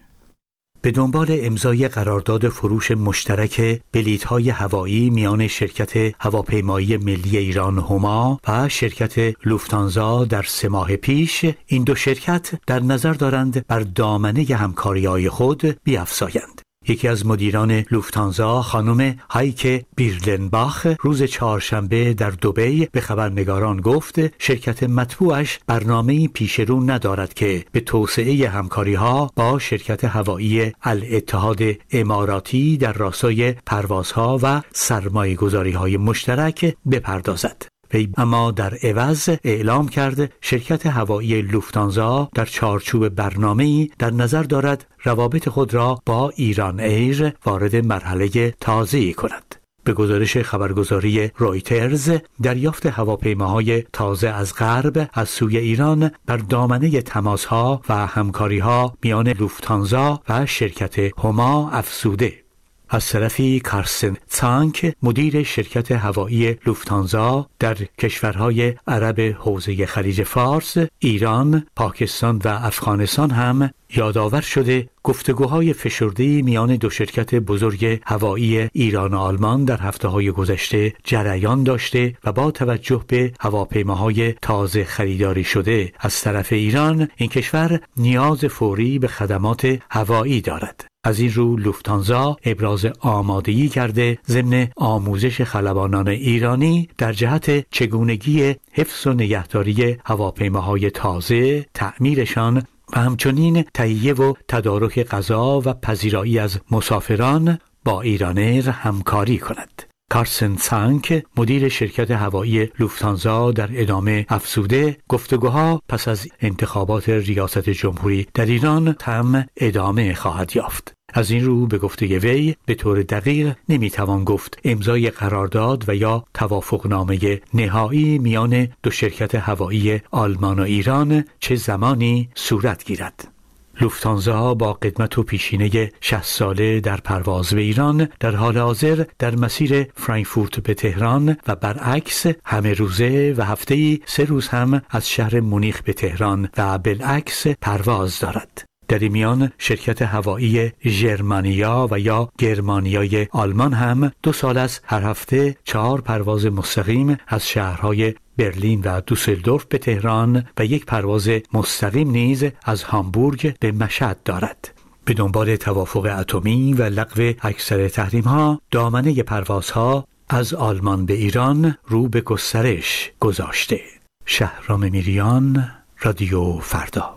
به دنبال امضای قرارداد فروش مشترک بلیط‌های هوایی میان شرکت هواپیمایی ملی ایران هما و شرکت لوفتانزا در سه ماه پیش، این دو شرکت در نظر دارند بر دامنه همکاری‌های خود بیفزایند. یکی از مدیران لوفتانزا، خانم هایک بیرلنباخ، روز چهارشنبه در دبی به خبرنگاران گفت شرکت مطبوعش برنامه‌ای پیش رو ندارد که به توسعه همکاری‌ها با شرکت هوایی الاتحاد اماراتی در راستای پروازها و سرمایه‌گذاری‌های مشترک بپردازد. وی اما در عوض اعلام کرد شرکت هوایی لوفتانزا در چارچوب برنامه‌ای در نظر دارد روابط خود را با ایران ایر وارد مرحله تازه‌ای کند. به گزارش خبرگزاری رویترز، دریافت هواپیماهای تازه از غرب از سوی ایران بر دامنه تماس‌ها و همکاری‌ها میان لوفتانزا و شرکت هما افزوده. از طرفی کارسن تسانک، مدیر شرکت هوایی لوفتانزا در کشورهای عرب حوزه خلیج فارس، ایران، پاکستان و افغانستان هم یادآور شده گفتگوهای فشرده‌ای میان دو شرکت بزرگ هوایی ایران و آلمان در هفته‌های گذشته جریان داشته و با توجه به هواپیماهای تازه خریداری شده از طرف ایران، این کشور نیاز فوری به خدمات هوایی دارد. از این رو لوفتانزا ابراز آمادگی کرده ضمن آموزش خلبانان ایرانی در جهت چگونگی حفظ و نگهداری هواپیماهای تازه، تعمیرشان و همچنین تهیه و تدارک غذا و پذیرایی از مسافران با ایران ایر همکاری کند. کارسن سانک، مدیر شرکت هوایی لوفتانزا، در ادامه افزوده گفتگوها پس از انتخابات ریاست جمهوری در ایران هم ادامه خواهد یافت. از این رو به گفته وی به طور دقیق نمیتوان گفت امضای قرارداد و یا توافقنامه نهایی میان دو شرکت هوایی آلمان و ایران چه زمانی صورت گیرد. لوفتانزا با قدمت و پیشینه شصت ساله در پرواز به ایران در حال حاضر در مسیر فرانکفورت به تهران و برعکس همه روزه و هفته‌ای سه روز هم از شهر مونیخ به تهران و بالعکس پرواز دارد. در این میان شرکت هوایی ژرمانیا و یا گرمانیای آلمان هم دو سال از هر هفته چهار پرواز مستقیم از شهرهای برلین و دوسلدورف به تهران و یک پرواز مستقیم نیز از هامبورگ به مشهد دارد. به دنبال توافق اتمی و لغو اکثر تحریم‌ها، دامنه پروازها از آلمان به ایران رو به گسترش گذاشته. شهرام میریان، رادیو فردا.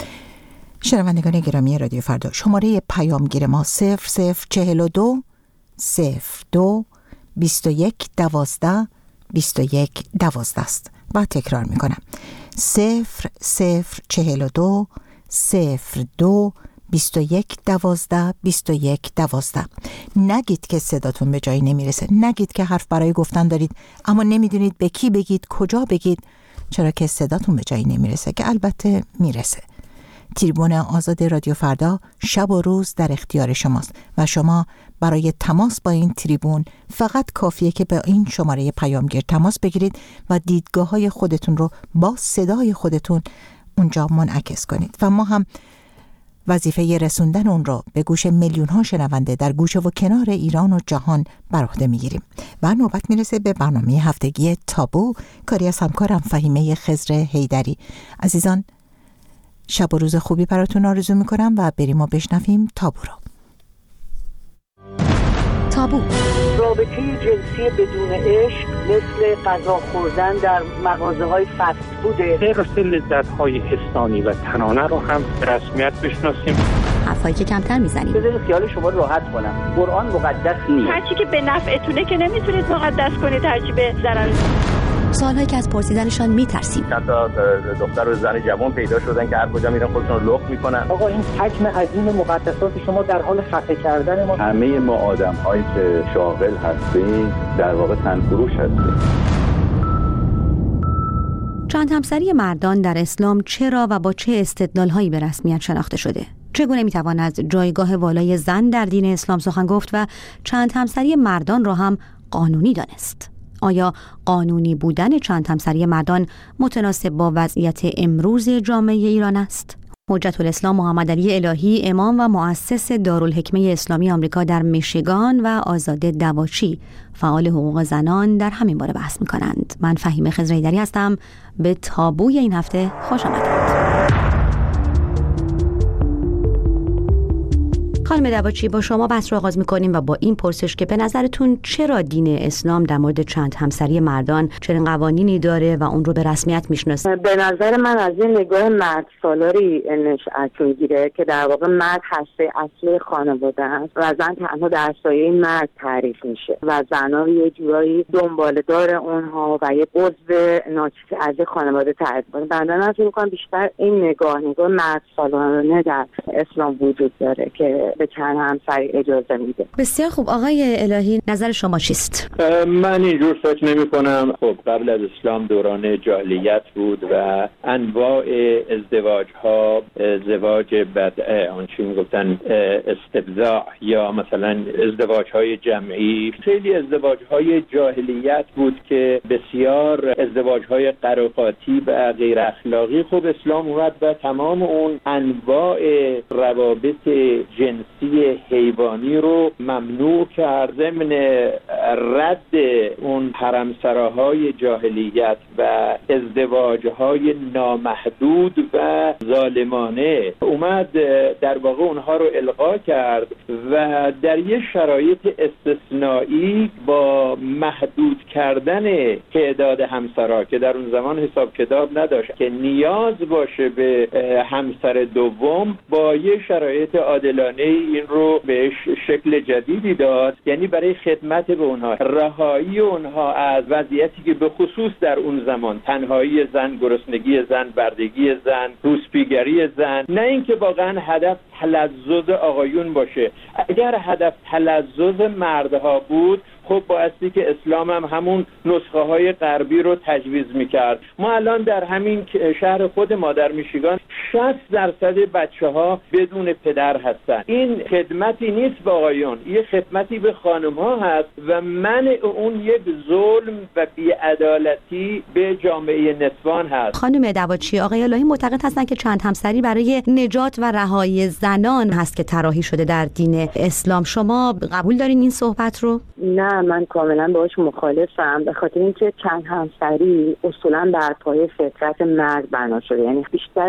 شنوندگان گرامی رادیو فردا، شماره پیامگیر ما صفر صفر چهل و دو صفر دو بیست و یک دوازده بیست و یک دوازده است. با تکرار میکنم صفر صفر چهل و دو صفر دو بیست و یک دوازده بیست و یک دوازده. نگید که صداتون به جایی نمیرسه، نگید که حرف برای گفتن دارید اما نمیدونید به کی بگید، کجا بگید، چرا که صداتون به جایی نمیرسه که البته میرسه. تریبون آزاد رادیو فردا شب و روز در اختیار شماست و شما برای تماس با این تریبون فقط کافیه که به این شماره پیامگیر تماس بگیرید و دیدگاه های خودتون رو با صدای خودتون اونجا منعکس کنید و ما هم وظیفه رسوندن اون رو به گوش میلیون ها شنونده در گوشه و کنار ایران و جهان بر عهده میگیریم. و نوبت میرسه به برنامه هفتگی تابو، کاری از همکارم فهیمه خضر حیدری. عزیزان شب و روز خوبی براتون آرزو میکنم و بریم و بشنویم تابو رو. تابو. رابطه جنسی بدون عشق مثل غذا خوردن در مغازه‌های فست فوده. حرص لذت‌های حسانی و تنانه رو هم به رسمیت بشناسیم. حرفایی که کمتر میزنیم. بذارید خیال شما راحت کنم. قرآن مقدس نیست. هرچی که به نفعتونه که نمیتونید مقدس کنید، هرچی به ضرر. سوالهایی که از پرسیدنشان میترسیم. چند تا دختر و زن جوان پیدا شدن که هر کجا میرن خودشون رو لخت میکنن. آقا این حجم عظیم مقدسات شما در حال خفه کردن ما. همه ما آدم‌هایی که شاغل هستیم در واقع تنفروش هستیم. چند همسری مردان در اسلام چرا و با چه استدلال‌هایی به رسمیت شناخته شده؟ چگونه میتوان از جایگاه والای زن در دین اسلام سخن گفت و چند همسری مردان را هم قانونی دانست؟ آیا قانونی بودن چند همسری مردان متناسب با وضعیت امروز جامعه ایران است؟ حجت الاسلام محمد علی الهی، امام و مؤسس دارالحکمه اسلامی آمریکا در میشیگان و آزاده دواچی، فعال حقوق زنان، در همین باره بحث می‌کنند. من فهیمه خضر حیدری هستم. به تابوی این هفته خوش آمدید. خانم دواچی، با شما بحث رو آغاز می‌کنیم و با این پرسش که به نظرتون چرا دین اسلام در مورد چند همسری مردان چنین قوانینی داره و اون رو به رسمیت میشناسه؟ به نظر من از این نگاه مرد سالاری نشأت میگیره که در واقع مرد هسته اصلی خانواده است و زن تنها در سایه مرد تعریف میشه و زن‌ها یه جورایی دنباله‌دار اونها و یه عضو ناچیز از خانواده تعریف می‌کنه. بنده من فکر می‌کنم بیشتر این نگاه نگاه مرد سالارانه در اسلام وجود داره که به چند همسری اجازه میده. بسیار خوب. آقای الهی، نظر شما چیست؟ من اینجور فکر نمی کنم. خب قبل از اسلام دوران جاهلیت بود و انواع ازدواج ها، ازدواج بدعه، آنچه میگفتن استبضاع یا مثلا ازدواج های جمعی، خیلی ازدواج های جاهلیت بود که بسیار ازدواج های قراقاتی و غیر اخلاقی. خب اسلام اومد و تمام اون انواع روابط جنسی حیوانی رو ممنوع کرد، ضمن رد اون حرمسراهای جاهلیت و ازدواجهای نامحدود و ظالمانه اومد در واقع اونها رو الغا کرد و در یه شرایط استثنایی با محدود کردن تعداد همسرا که در اون زمان حساب کتاب نداشت که نیاز باشه به همسر دوم، با یه شرایط عادلانه این رو بهش شکل جدیدی داد، یعنی برای خدمت به اونها، رهایی اونها از وضعیتی که به خصوص در اون زمان تنهایی زن، گرسنگی زن، بردگی زن، روسپیگری زن، نه اینکه واقعا هدف تلذذ آقایون باشه. اگر هدف تلذذ مردها بود، خب بایستی که اسلام هم همون نسخه های غربی رو تجویز میکرد. ما الان در همین شهر خود ما در میشیگان شصت درصد بچه ها بدون پدر هستن. این خدمتی نیست به آقایون، یه خدمتی به خانم ها هست و منع اون یک ظلم و بی‌عدالتی به جامعه نسوان هست. خانم دواچی، آقای الهی معتقد هستن که چند همسری برای نجات و رهایی زنان هست که طراحی شده در دین اسلام. شما قبول دارین این صحبت رو؟ نه، من کاملا باهاش مخالفم، به خاطر اینکه چند همسری اصولا بر پایه فطرت مرد بنا شده، یعنی بیشتر تمرکز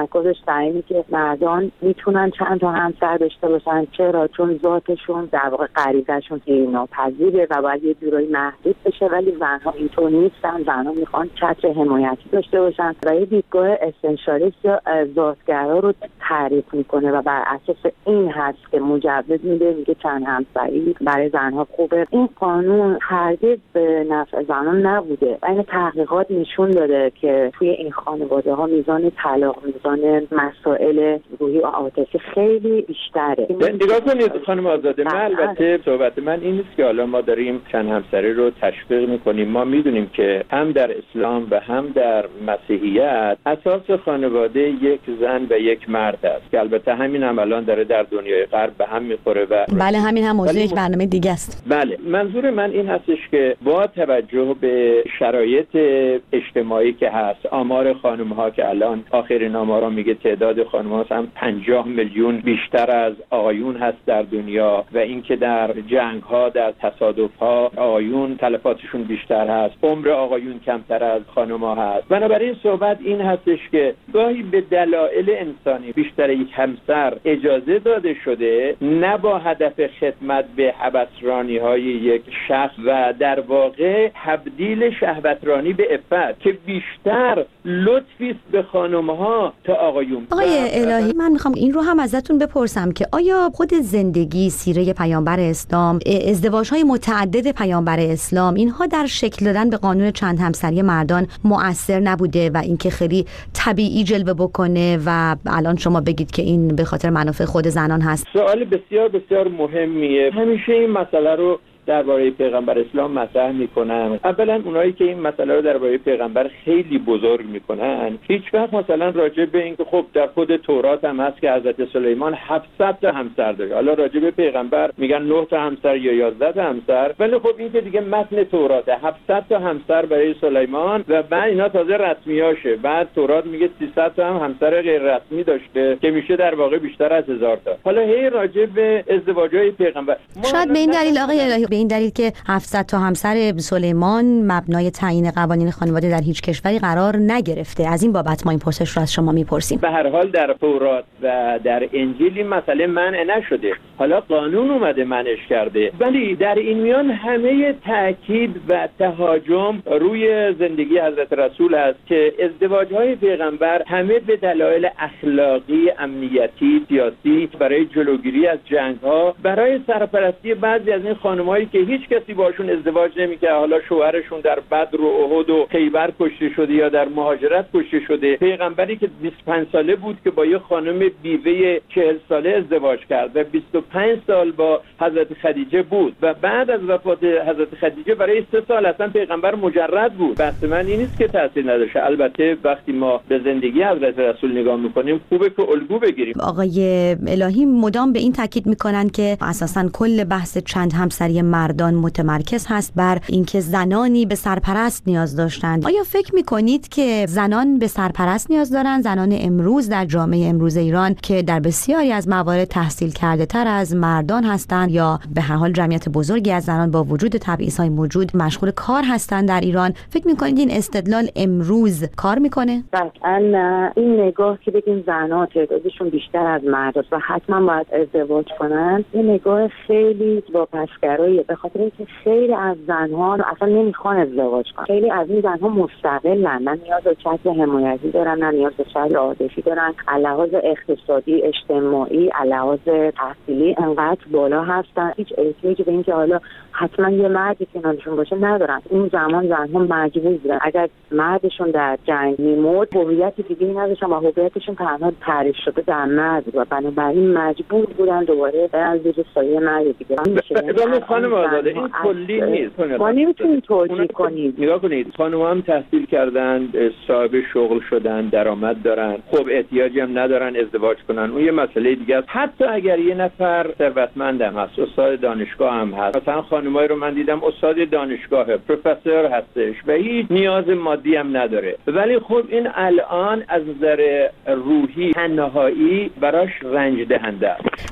تمرکزش در اینه که مردان میتونن چند تا همسر داشته باشن. چرا؟ چون ذاتشون در واقع غریزه‌شون ناپذیره و باید یه جورایی محدود بشه، ولی زنها اینطور نیستن. زنها میخوان چتر حمایتی داشته باشن و یه دیدگاه اسنشالیست یا ذاتگرا رو تعریف میکنه و بر اساس این هست که مجوز میده، میگه چند همسری برای زنها خوبه. این قانون هرگز به نفع زنان نبوده. این تحقیقات نشون داده که توی این خانواده ها میزان طلاق، میزان مسائل روحی و عاطفی خیلی بیشتره. نگاه کنید خانم آزاده، من البته صحبت من این نیست که حالا ما داریم چند همسری رو تشویق میکنیم. ما میدونیم که هم در اسلام و هم در مسیحیت اساس خانواده یک زن و یک مرد است که البته همین هم الان داره در دنیای غرب به هم میخوره و بله همین هم موضوع یک برنامه دیگه است. بله، منظور من این هستش که با توجه به شرایط اجتماعی که هست، آمار خانم ها که الان آخرین آمارا میگه تعداد خانم ها هم پنجاه میلیون بیشتر از آقایون هست در دنیا و اینکه در جنگ ها، در تصادف ها آقایون تلفاتشون بیشتر هست، عمر آقایون کمتر از خانم ها هست. بنابراین صحبت این هستش که گاهی به دلایل انسانی بیشتر یک همسر اجازه داده شده، نه با هدف خدمت به هوسرانی های یک شخص و در واقع تبدیل شهوترانی به عفت که بیشتر لطفی است به خانم ها تا آقایون. آقای الهی، من میخوام این رو هم ازتون بپرسم که آیا خود زندگی، سیره پیامبر اسلام، ازدواج های متعدد پیامبر اسلام، اینها در شکل دادن به قانون چند همسری مردان مؤثر نبوده و اینکه خیلی طبیعی جلوه بکنه و الان شما بگید که این به خاطر منافع خود زنان هست؟ سوال بسیار بسیار مهمیه. همیشه این مسئله رو درباره پیغمبر اسلام مطرح میکنن. اولا اونایی که این مسئله رو درباره پیغمبر خیلی بزرگ میکنن، هیچ وقت مثلا راجع به اینکه خب در خود تورات هم هست که حضرت سلیمان هفتصد تا همسر داره، حالا راجع به پیغمبر میگن نه تا همسر یا یازده تا همسر، ولی خب این که دیگه متن توراته، هفتصد تا همسر برای سلیمان و بعد اینا تازه رسمیاشه. بعد تورات میگه سیصد تا هم همسر غیر رسمی داشته که میشه در واقع بیشتر از هزار تا. حالا هی راجع به ازدواج‌های پیغمبر شاید به این دلیل آقای الهی، به این دلیل که هفتصد تا همسر سلیمان مبنای تعیین قوانین خانواده در هیچ کشوری قرار نگرفته. از این بابت ما این پرسش رو از شما میپرسیم. به هر حال در تورات و در انجیل این مسئله منع نشده، حالا قانون اومده منعش کرده، ولی در این میان همه تاکید و تهاجم روی زندگی حضرت رسول است که ازدواج‌های پیغمبر همه به دلایل اخلاقی، امنیتی، سیاسی، برای جلوگیری از جنگ‌ها، برای سرپرستی بعضی از این خانم‌هایی که هیچ کسی باشون ازدواج نمی‌کرد، حالا شوهرشون در بدر و احد و خیبر کشته شده یا در مهاجرت کشته شده. پیغمبری که بیست و پنج ساله بود که با یه خانم بیوه چهل ساله ازدواج کرد و بیست و پنج سال با حضرت خدیجه بود و بعد از وفات حضرت خدیجه برای سه سال اصلا پیغمبر مجرد بود. بحث من این نیست که تاثیر نداشته. البته وقتی ما به زندگی حضرت رسول نگاه می‌کنیم خوبه که الگو بگیریم. آقای الهی مدام به این تاکید می‌کنن که اساساً کل بحث چند همسری مردان متمرکز هست بر اینکه زنانی به سرپرست نیاز داشتند. آیا فکر می‌کنید که زنان به سرپرست نیاز دارند؟ زنان امروز در جامعه امروز ایران که در بسیاری از موارد تحصیل کرده تر از مردان هستند یا به هر حال جمعیت بزرگی از زنان با وجود تبعیض‌های موجود مشغول کار هستند در ایران، فکر می‌کنید این استدلال امروز کار می‌کنه؟ قطعاً این نگاه که بگیم زن‌ها تعدادشون بیشتر از مرداست و حتما باید ازدواج کنن، این نگاه خیلی واپسگراییه، به خاطر اینکه خیلی از زن‌ها اصلا نمیخوان ازدواج کنن. خیلی از این زن‌ها مستقلن، نه نیاز به چتر حمایتی دارن، نه نیاز به چتر عاطفی دارن. لحاظ اقتصادی، اجتماعی، لحاظ تحصیلی انقدر بالا هستن، هیچ احتیاجی به اینکه حالا حتما یه مردی کنارشون باشه ندارن. این زمان زن‌ها مجبور بودن اگر مردشون در جنگ میمرد هویت دیگه‌ای نداشتن و هویتشون تنها تعریف شده در مرد و بنابراین مجبور بودن دوباره برن زیر سایه مرد دیگه. ولی خانم آزاده این کلی نیست. ما نمیتونیم توجیه کنیم. نگاه کنید، خانم هم تحصیل کردن، صاحب شغل شدن، درآمد دارن، خب احتیاجی هم ندارن ازدواج کنن. اون یه مسئله دیگه است. حتی اگر یه نفر ثروتمند هم هست، استاد دانشگاه هم هست، مثلا خانمایی رو من دیدم استاد دانشگاهه، پروفسور هستش و هیچ نیاز مادی هم نداره، ولی خب این الان از نظر روحی تنهایی براش رنج دهنده است.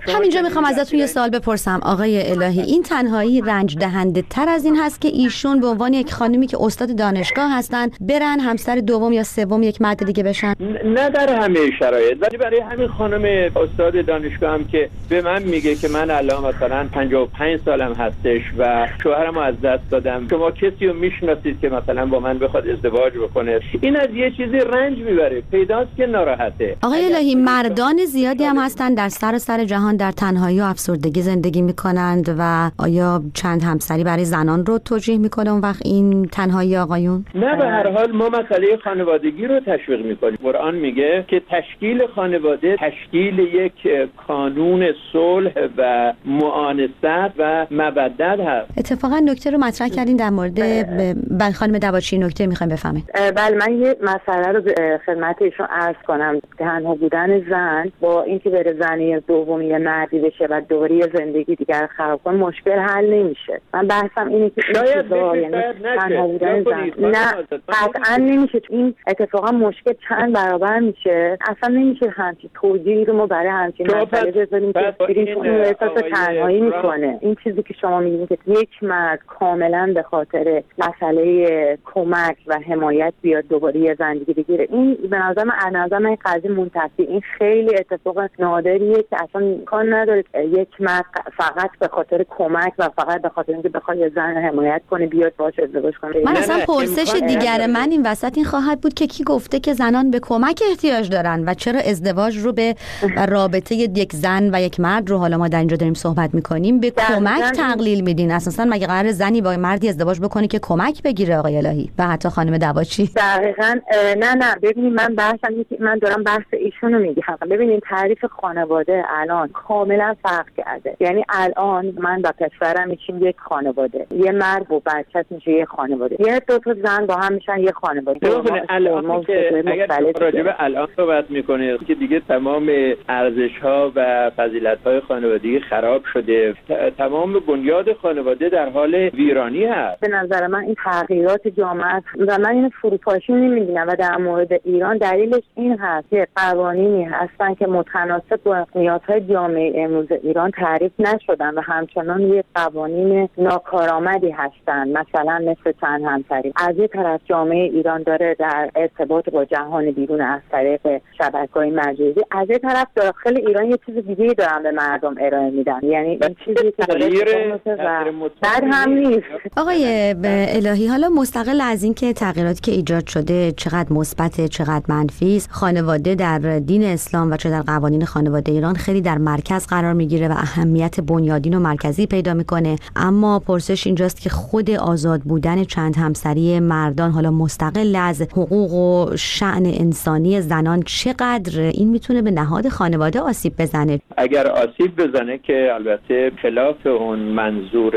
همینجا میخوام ازتون یه سوال بپرسم آقای الهی، این تنهایی رنج دهنده تر از این هست که ایشون به عنوان یک خانمی که استاد دانشگاه هستن برن همسر دوم یا سوم یک مرد دیگه بشن؟ نه در همه شرایط، ولی برای همین خانم استاد دانشگاه هم که به من میگه که من الان مثلا پنجاه و پنج سالم هستش و شوهرمو از دست دادم، شما کسی رو میشناسید که مثلا با من بخواد ازدواج بکنه؟ این از یه چیزی رنج میبره، پیداست که ناراحته. آقای الهی، مردان زیادی هم هستن در سر سر جهان در تنهایی و افسردگی زندگی میکنند و آیا چند همسری برای زنان رو توجیه میکنه اون وقت این تنهایی آقایون؟ نه، به هر حال ما مسئله خانوادگی رو تشویق میکنیم. قرآن میگه که تشکیل خانواده تشکیل یک کانون صلح و معانست و مودت هست. اتفاقا نکته رو مطرح کردین در مورد بله خانم دواچی، نکته میخوایم بفهمید. بله، من یه مسئله رو خدمت ایشون عرض کنم. تنها بودن زن با اینکه بره زنی دومی یا مردی بشه و دوباره زندگی دیگر خراب کنه مشکل حل نمیشه. من بحثم اینه که شاید یعنی تنها بودن زن نه قطعا نمیشه. این اتفاقا مشکل چند برابر میشه. اصلا نمیشه همچین توجیهی رو ما برای همچین مسئله بذاریم که اون احساس تنهایی میکنه. این چیزی که شما میگید که یک مرد کاملا به خاطر مسئله کمک و حمایت بیاد دوباره یه زندگی بگیره، این به نظر من از نظر من قضیه منتفی، این خیلی اتفاق نادریه که اصلا امکان نداره یک مرد فقط به خاطر کمک و فقط به خاطر اینکه بخواد یه زن حمایت کنه بیاد باهاش ازدواج کنه. من اصلا پرسش دیگر من این وسط این خواهد بود که کی گفته که زنان به کمک احتیاج دارن و چرا ازدواج رو به رابطه یک زن و یک مرد رو حالا ما در اینجا داریم صحبت میکنیم به کمک تقلیل میدین؟ اساسا مگه قرار زنی با مردی ازدواج بکنه که کمک بگیره آقای الهی و حتی خانم دواچی؟ دقیقاً نه نه ببینید من بحثم اینه که من دارم بحث ایشونو میگم. ببینید تعریف خانواده الان کاملا فرق کرده. یعنی الان من با پسرم میشیم یک خانواده، یه مرد و بچه‌ش میشه یک خانواده، یه دو تا زن با هم میشن یک خانواده. الان که اگر راجع به الان صحبت میکنه که دیگه تمام ارزش‌ها و فضیلت‌های خانوادگی خراب شده، تمام بنیاد خانواده در حال ویرانی هست. به نظر من این تغییرات جامعه و من این فروپاشی نمی‌بینم و در مورد ایران دلیلش این هست که قوانینی هستن که متناسب با نیازهای جامعه امروز ایران تعریف نشدن و همچنان یه قوانین ناکارآمدی هستن، مثلا مثل چند همسری. از یه طرف جامعه ایران داره در ارتباط با جهان بیرون از طریق شبکه‌های مجازی، از یه طرف داخل ایران یه چیز دیگه‌ای دارن به مردم ارائه میدن. یعنی این چیزی که داره بعد هم نیست. آقای الهی، حالا مستقل از این که تغییراتی که ایجاد شده چقدر مثبت چقدر منفی است، خانواده در دین اسلام و چه در قوانین خانواده ایران خیلی در مرکز قرار میگیره و اهمیت بنیادین و مرکزی پیدا میکنه. اما پرسش اینجاست که خود آزاد بودن چند همسری مردان حالا مستقل از حقوق و شأن انسانی زنان چقدر این میتونه به نهاد خانواده آسیب بزنه؟ اگر آسیب بزنه که البته خلاف اون منظور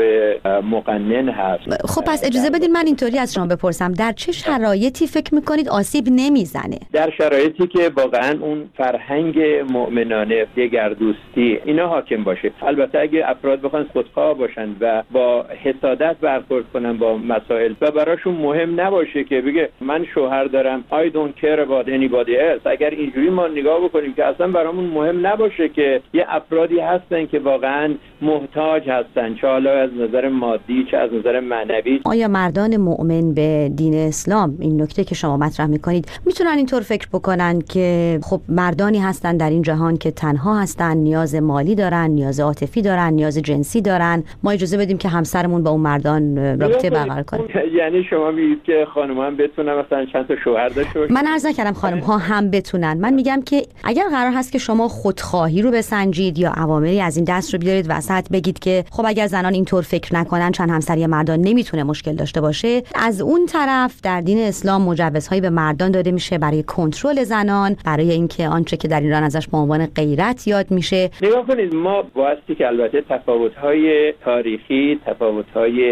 مقنن هست. خب پس اجازه بدید من اینطوری از شما بپرسم، در چه شرایطی فکر میکنید آسیب نمیزنه؟ در شرایطی که واقعا اون فرهنگ مؤمنانه، دگردوستی اینا حاکم باشه. البته اگه افراد بخوان خودخواه باشن و با حسادت برخورد کنن با مسائل و براشون مهم نباشه که بگه من شوهر دارم I don't care about anybody else، اگر اینجوری ما نگاه بکنیم که اصلا برامون مهم نباشه که یه افرادی هستن که واقعا محتاج هستن، چه حالا از نظر مادی چه از نظر معنوی. آیا مردان مؤمن به دین اسلام، این نکته که شما مطرح میکنید، میتونن اینطور فکر بکنن که خب مردانی هستن در این جهان که تنها هستن، نیاز مالی دارن، نیاز عاطفی دارن، نیاز جنسی دارن، ما اجازه بدیم که همسرمون با اون مردان رابطه برقرار کنه؟ یعنی شما میگید که خانم‌ها هم بتونن مثلا چند تا شوهر داشته باشن؟ من عرض نکردم خانم‌ها هم بتونن، من میگم که اگر قرار هست که شما خودخواهی رو بسنجید یا عواملی از این دست رو بیارید وسط، بگید که خب اگر زنان اینطور فکر نکنن چند همسری مردان نمیتونه مشکل داشته باشه، از اون طرف در دین اسلام مجوزهایی به مردان داده میشه برای کنترل زنان، برای اینکه آنچه که در ایران ازش به عنوان غیرت یاد میشه. نگاه کنید، ما واسطی که البته تفاوت‌های تاریخی، تفاوت‌های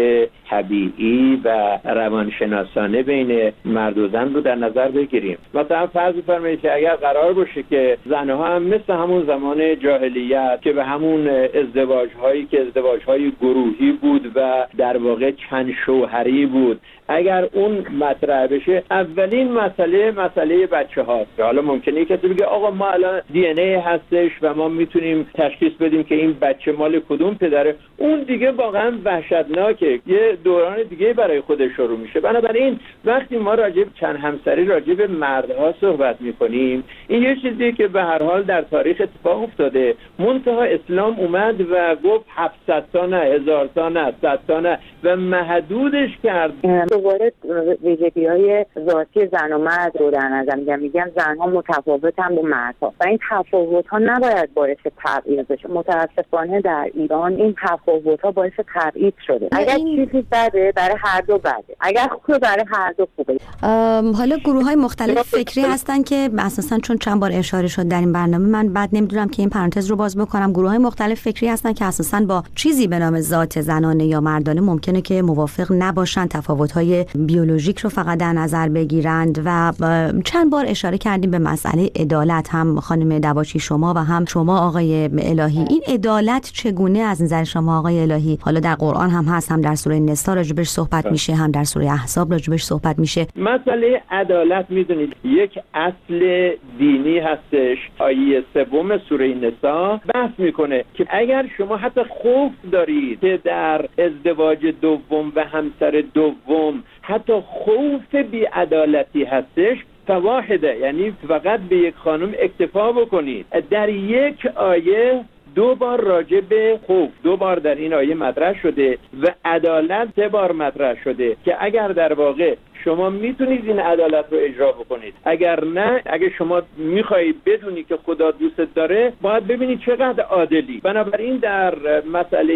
طبیعی و روانشناسانه بین مرد و زن رو در نظر بگیریم. مثلا فرض بفرمایید که اگر قرار باشه که زنها هم مثل همون زمان جاهلیت که به همون ازدواج هایی که ازدواج های گروهی بود و در واقع چند شوهری بود، اگر اون مطرح بشه، اولین مسئله مسئله بچه هاست. حالا ممکنه کسی بگه آقا ما الان دی ان ای هستش و ما میتونیم تشخیص بدیم که این بچه مال کدوم پدره. اون دیگه واقعا وحشتناکه، یه دوران دیگه برای خودش شروع میشه. بنابراین وقتی ما راجع به چند همسری راجع به مردها صحبت میکنیم، این یه چیزیه که به هر حال در تاریخ اتفاق افتاده. منتها اسلام اومد و گفت هفتصد تا نه، هزار تا نه، صد تا نه و محدودش کرد. دوباره ویژگی‌های ذاتی زن و مرد رو در نظر میگم. میگم زن‌ها متفاوتن با مردها و این تفاوت‌ها نباید باعث تبعیض بشه. متأسفانه در ایران این تفاوت‌ها باعث تبعیض شده. اگر چیزی بده برای هر دو بده، اگر خوبه برای هر دو خوبه. حالا گروه‌های مختلف فکری هستن که اساساً چون چند بار اشاره شد در این برنامه، من بعد نمیدونم که این پرانتز رو باز بکنم. گروه‌های مختلف فکری هستن که اساساً با چیزی به نام ذات زنانه یا مردانه ممکنه که موافق نباشن، تفاوت‌های بیولوژیک رو فقط در نظر بگیرند و چند بار اشاره کردیم به مسئله عدالت، هم خانم دواشی شما و هم شما آقای الهی. این عدالت چگونه از نظر شما آقای الهی؟ حالا در قرآن هم هست، هم در سوره نساء راجبش صحبت میشه، هم در سوره احزاب راجبش صحبت میشه. مسئله عدالت میدونید یک اصل دینی هستش. آیه سوم سوره نساء بحث میکنه که اگر شما حتی خوف دارید که در ازدواج دوم و همسر دوم حتی خوف بی‌عدالتی هستش، فواحده، یعنی فقط به یک خانم اکتفا بکنید. در یک آیه دو بار راجع به خوف دو بار در این آیه مطرح شده و عدالت سه بار مطرح شده که اگر در واقع شما میتونید این عدالت رو اجرا بکنید، اگر نه، اگر شما میخواهید بدونی که خدا دوست داره، باید ببینید چقدر عادلی. بنابراین در مسئله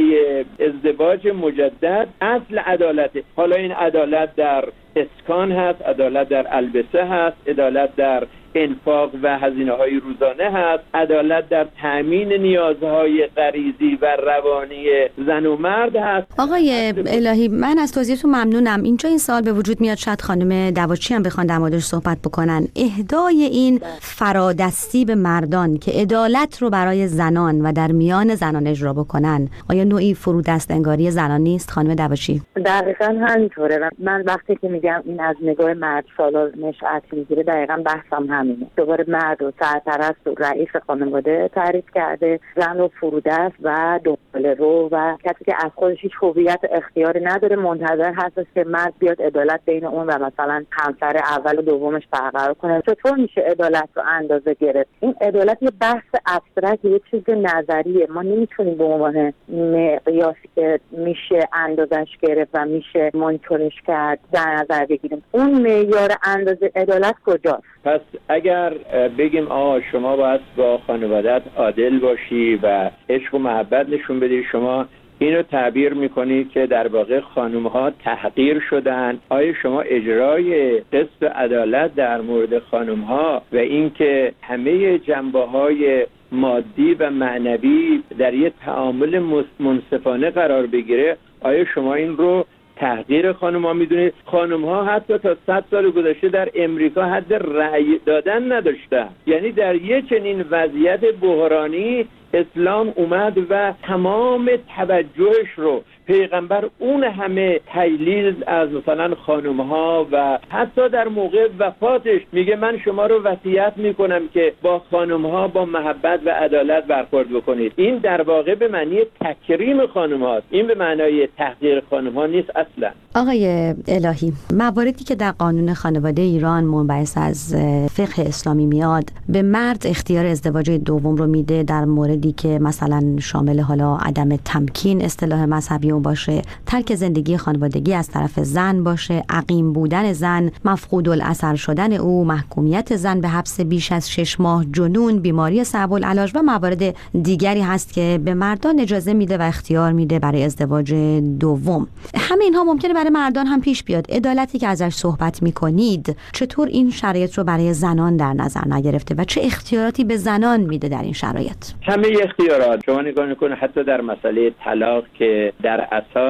ازدواج مجدد اصل عدالته. حالا این عدالت در اسکان هست، عدالت در البسه هست، عدالت در انفاق و هزینه‌های روزانه هست، عدالت در تامین نیازهای غریزی و روانی زن و مرد هست. آقای الهی، من از توضیحتون ممنونم. اینجا این سوال به وجود میاد، شاید خانم دواشی هم بخوان در موردش صحبت بکنن. اهدای این فرادستی به مردان که عدالت رو برای زنان و در میان زنان اجرا بکنن، آیا نوعی فرودست انگاری زنان نیست خانم دواشی؟ دقیقاً همینطوره. من وقتی که میگم این از نگاه مرد سالار نشأت میگیره، دقیقاً بحثم همینه. دوباره مرد و سرپرست و رئیس خانواده تعریف کرده، زن و فرودست و دنباله رو و کسی که از خودش هیچ هویت اختیاری نداره، منتظر هست که مرد بیاد عدالت بین اون و مثلا همسر اول و دومش برقرار کنه. چطور میشه عدالت رو اندازه گرفت؟ این عدالت یه بحث ابسترکت، یه چیز نظریه. ما نمیتونیم به عنوان مقیاسی که میشه اندازش گرفت و میشه مانیتورش کرد در نظر بگیریم. اون معیار اندازه عدالت کجاست؟ پس اگر بگیم آه شما باید با خانوادت عادل باشی و عشق و محبت نشون بدی، شما اینو تعبیر میکنید که در واقع خانومها تحقیر شدن. آیا شما اجرای قسط عدالت در مورد خانومها و اینکه همه جنبه‌های مادی و معنوی در یک تعامل منصفانه قرار بگیره، آیا شما این رو تحقیر خانم‌ها میدونید؟ خانم‌ها حتی تا صد سال گذشته در امریکا حد رأی دادن نداشتن. یعنی در یک چنین وضعیت بحرانی اسلام اومد و تمام توجهش رو پیغمبر اون همه تجلیل از مثلا خانم‌ها و حتی در موقع وفاتش میگه من شما رو وصیت میکنم که با خانم‌ها با محبت و عدالت برخورد بکنید. این در واقع به معنی تکریم خانم‌هاست، این به معنای تحقیر خانم‌ها نیست اصلا. آقای الهی، مواردی که در قانون خانواده ایران منبعث از فقه اسلامی میاد، به مرد اختیار ازدواج دوم رو میده در موردی که مثلا شامل حالا عدم تمکین اصطلاح مذهبی اون باشه، ترک زندگی خانوادگی از طرف زن باشه، عقیم بودن زن، مفقود الاثر شدن او، محکومیت زن به حبس بیش از شش ماه، جنون، بیماری صعب العلاج و موارد دیگری هست که به مردان اجازه میده و اختیار میده برای ازدواج دوم. همه اینها ممکنه برای مردان هم پیش بیاد. عدالتی که ازش صحبت میکنید، چطور این شرایط رو برای زنان در نظر نگرفته و چه اختیاراتی به زنان میده در این شرایط؟ همه اختیارات. شما نگاه میکنید حتی در مسئله طلاق که در اساس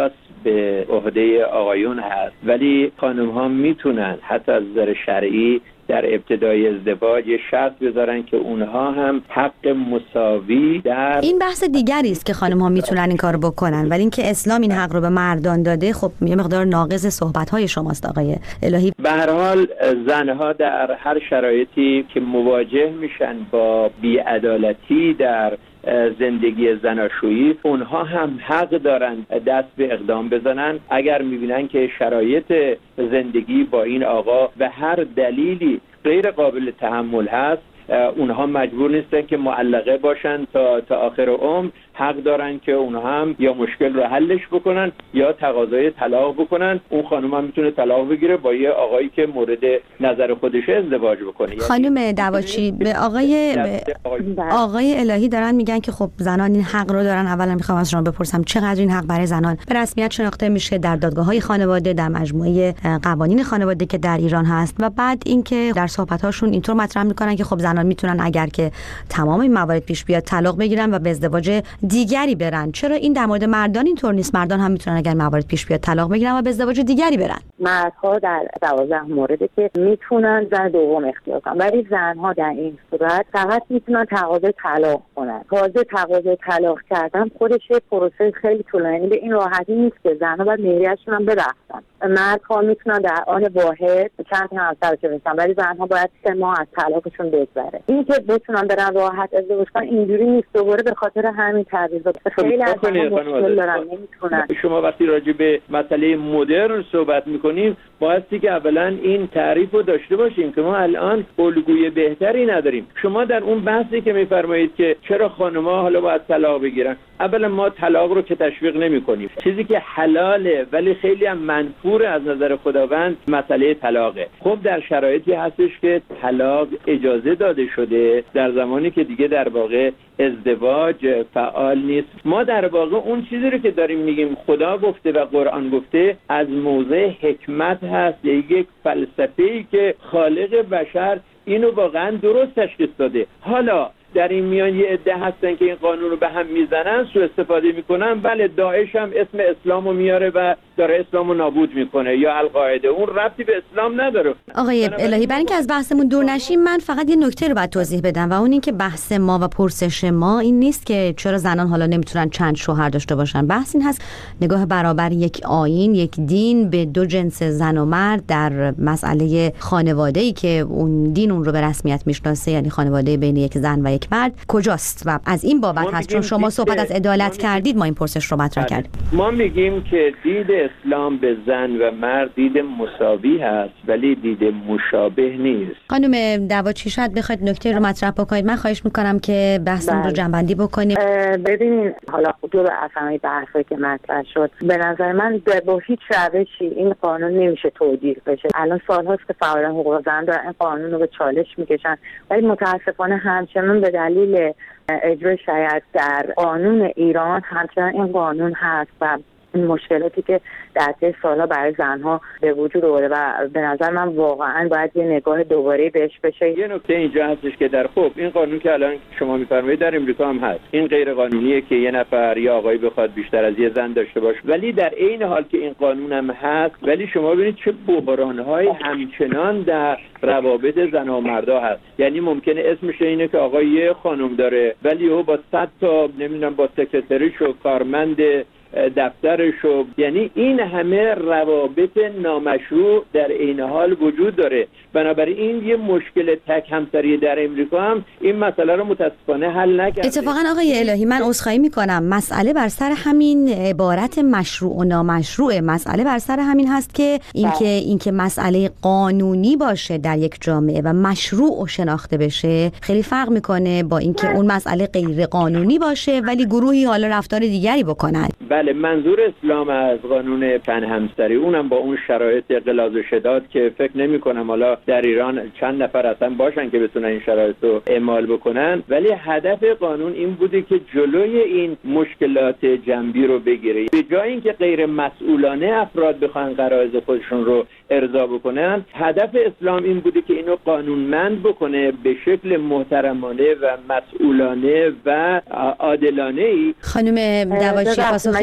به عهده آقایون هست، ولی خانم ها میتونن حتی از نظر شرعی در ابتدای ازدواج یه شرط بذارن که اونها هم حق مساوی در این بحث دیگری است که خانم ها میتونن این کارو بکنن، ولی اینکه اسلام این حق رو به مردان داده خب یه مقدار ناقض صحبت های شماست آقای الهی. به هر حال زنها در هر شرایطی که مواجه میشن با بی‌عدالتی در زندگی زناشویی، اونها هم حق دارن دست به اقدام بزنن اگر میبینن که شرایط زندگی با این آقا و هر دلیلی غیر قابل تحمل هست. اونها مجبور نیستن که معلقه باشن تا تا آخر عمر، حق دارن که اونها هم یا مشکل رو حلش بکنن یا تقاضای طلاق بکنن. اون خانم هم میتونه طلاق بگیره با یه آقایی که مورد نظر خودش ازدواج بکنه. خانم دواچی به آقای به آقای الهی دارن میگن که خب زنان این حق رو دارن. اولا میخوام از شما بپرسم چقدر این حق برای زنان به رسمیت شناخته میشه در دادگاه‌های خانواده، در مجموعه قوانین خانواده که در ایران هست، و بعد اینکه در صحبت‌هاشون اینطور مطرح میکنن که خب زنان میتونن اگر که تمام این موارد پیش بیاد طلاق بگیرن و به ازدواج دیگری برن. چرا این در مورد مردان اینطور نیست؟ مردان هم میتونن اگر موارد پیش بیاد طلاق بگیرن و به ازدواج دیگری برن. مردها در دوازده موردی که میتونن زن دوم اختیار کنن، ولی زنها در این صورت فقط میتونن تقاضای طلاق کنن. تازه تقاضای طلاق کردن خودش یه پروسه خیلی طولانی، به این راحتی نیست که زنها باید مهریه‌شون هم ببخشن. مردها میتونن در آن واحد چند تا همسر بشن، ولی زنها باید سه ماه از طلاقشون بگذره. این که بتونن برن راحت ازدواج کنن اینجوری نیست. دوباره به خاطر همین تعویضات خیلی از مشکل دارن، نمیتونن. شما وقتی راجع به مسئله مدرن صحبت میکنیم بایستی که اولا این تعریف رو داشته باشیم که ما الان الگوی بهتری نداریم. شما در اون بحثی که میفرمایید که چرا خانم‌ها حالا باید طلاق بگیرن، اولا ما طلاق رو که تشویق نمی‌کنیم. چیزی که حلاله ولی خیلی هم منفور از نظر خداوند مسئله طلاقه. خب در شرایطی هستش که طلاق اجازه داده شده در زمانی که دیگه در واقع ازدواج فعال نیست. ما در واقع اون چیزی رو که داریم میگیم خدا گفته و قرآن گفته از موضع حکمت هست، یک فلسفه‌ای که خالق بشر اینو واقعا درست تشخیص داده. حالا در این میان یه عده هستن که این قانون رو به هم میزنن، سوء استفاده میکنن. بله داعش هم اسم اسلامو میاره و داره اسلامو نابود میکنه، یا القاعده، اون ربطی به اسلام نداره. آقای الهی برای اینکه از بحثمون دور نشیم من فقط یه نکته رو باید توضیح بدم و اون این که بحث ما و پرسش ما این نیست که چرا زنان حالا نمیتونن چند شوهر داشته باشن. بحث این هست نگاه برابر یک آیین، یک دین به دو جنس زن و مرد در مسئله خانواده‌ای که اون دین اون رو به رسمیت میشناسه، یعنی خانواده بین یک زن و یک مرد کجاست. و از این بابت هست چون شما صحبت از عدالت کردید ما این پرسش رو مطرح کردیم. ما میگیم که دید اسلام به زن و مرد دید مساوی هست ولی دید مشابه نیست. خانم دواچی شاید بخواید نکته رو مطرح بکنید، من خواهش میکنم که بحثمون رو جنبندی بکنیم. ببینین حالا دو اصلا بحثی که مطرح شد به نظر من با هیچ روشی این قانون نمیشه توجیه بشه. الان سال‌هاست که فعالان حقوق زن دارن این قانون رو به چالش میکشن، ولی متاسفانه همچنان به دلیل اجرای شاید در قانون ایران همچنان این قانون هست و این مشکلاتی که در طی سالها برای زنها به وجود آورده و به نظر من واقعا باید یه نگاه دوباره بهش بشه. یه نکته اینجا هستش که در خب این قانون که الان شما میفرمایید در امریکا هم هست، این غیر قانونیه که یه نفر یا آقایی بخواد بیشتر از یه زن داشته باشه، ولی در عین حال که این قانون هم هست ولی شما ببینید چه بحران‌های همچنان در روابط زن و مردا هست. یعنی ممکنه اسمش اینه که آقا یه خانم داره ولی او با صد تا نمیدونم با سکرتریش و کارمند دفترش و یعنی این همه روابط نامشروع در عین حال وجود داره. بنابراین یه مشکل تک همسری در امریکا هم این مسئله رو متاسفانه حل نکرده. اتفاقا آقای الهی من عذرخواهی میکنم، مسئله بر سر همین عبارت مشروع و نامشروع، مسئله بر سر همین هست که اینکه اینکه مسئله قانونی باشه در یک جامعه و مشروع و شناخته بشه خیلی فرق میکنه با اینکه اون مسئله غیر قانونی باشه ولی گروهی حالا رفتار دیگری بکنن. بله منظور اسلام از قانون پن همسری اونم با اون شرایط غلاظ و شداد که فکر نمی کنم حالا در ایران چند نفر اصلا باشن که بتونن این شرایط رو اعمال بکنن، ولی هدف قانون این بوده که جلوی این مشکلات جنبی رو بگیره. به جای اینکه غیر مسئولانه افراد بخوان غرایز خودشون رو ارضا بکنن، هدف اسلام این بوده که اینو قانونمند بکنه به شکل محترمانه و مسئولانه و عادلانه ای. خانم دواچی پاسخی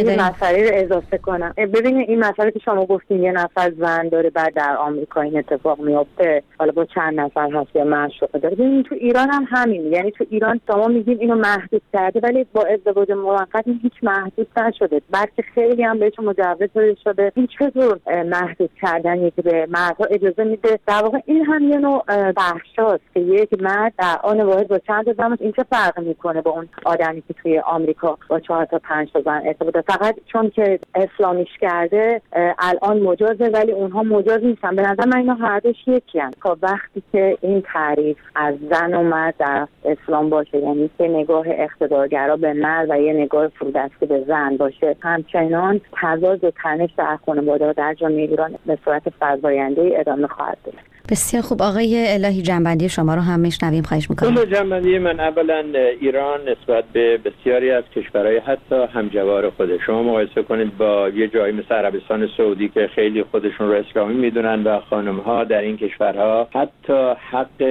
داریم. مسئله رو اضافه کنم. ببینید این مسئله که شما گفتین یه نفر زن داره بعد در آمریکا این اتفاق میفته، حالا با چند نفر هست یا معشوقه داره. ببینید تو ایران هم همین، یعنی تو ایران شما میگین اینو محدود کرده ولی با ازدواج موقت این هیچ محدود نشده، بلکه خیلی هم بهش مجوز داده شده. این چطور محدود کردنی که به مردها اجازه میده؟ در واقع این هم یه نوع فحشاست که یک مرد در آن واحد با چند تا زن، این چه فرق میکنه با اون آدمی که توی آمریکا با چهار تا پنج تا زن ارتباط؟ فقط چون که اسلامیش کرده الان مجازه ولی اونها مجاز نیستن. به نظر من اینا هر دوش یکی هستن. تا وقتی که این تعریف از زن و مرد در اسلام باشه، یعنی که نگاه اقتدارگرا به مرد و یه نگاه فرودستی به زن باشه، همچنان تضاد و تنش در خانواده در جامعه ایران به صورت فزاینده ادامه خواهد داشت. بسیار خوب. آقای الهی جنبندی شما رو هم میشنویم، خواهش میکنم. کل جنبندی من اولا ایران نسبت به بسیاری از کشورهای حتی همجوار خود، شما مقایسه کنید با یه جایی مثل عربستان سعودی که خیلی خودشون رو اسلامی میدونن و خانم‌ها در این کشورها حتی حق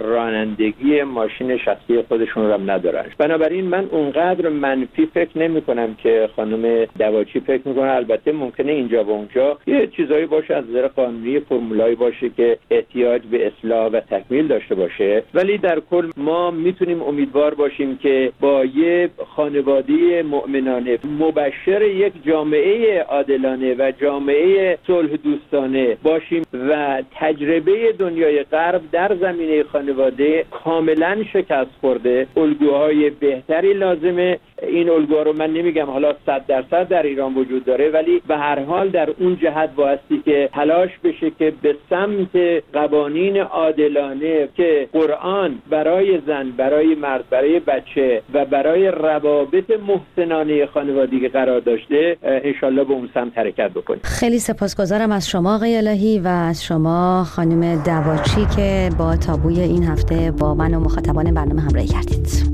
رانندگی ماشین شخصی خودشون رو هم ندارن. بنابراین من اونقدر منفی فکر نمی‌کنم که خانم دواچی فکر می‌کنه. البته ممکنه اینجا و اونجا یه چیزایی باشه از نظر قانونی، فرمولایی باشه که احتیاج به اصلاح و تکمیل داشته باشه، ولی در کل ما میتونیم امیدوار باشیم که با یه خانواده مؤمنانه مبشر یک جامعه عادلانه و جامعه صلح دوستانه باشیم و تجربه دنیای غرب در زمینه خانواده کاملا شکست خورده. الگوهای بهتری لازمه. این الگوها رو من نمیگم حالا صد درصد در ایران وجود داره، ولی به هر حال در اون جهت بایستی که تلاش بشه که به سمت قوانین عادلانه که قرآن برای زن، برای مرد، برای بچه و برای روابط محسنانه خانوادگی قرار داشته، انشالله به اون سمت حرکت بکنیم. خیلی سپاسگزارم از شما آقای الهی و از شما خانم دواچی که با تابوی این هفته با من و مخاطبان برنامه همراهی کردید.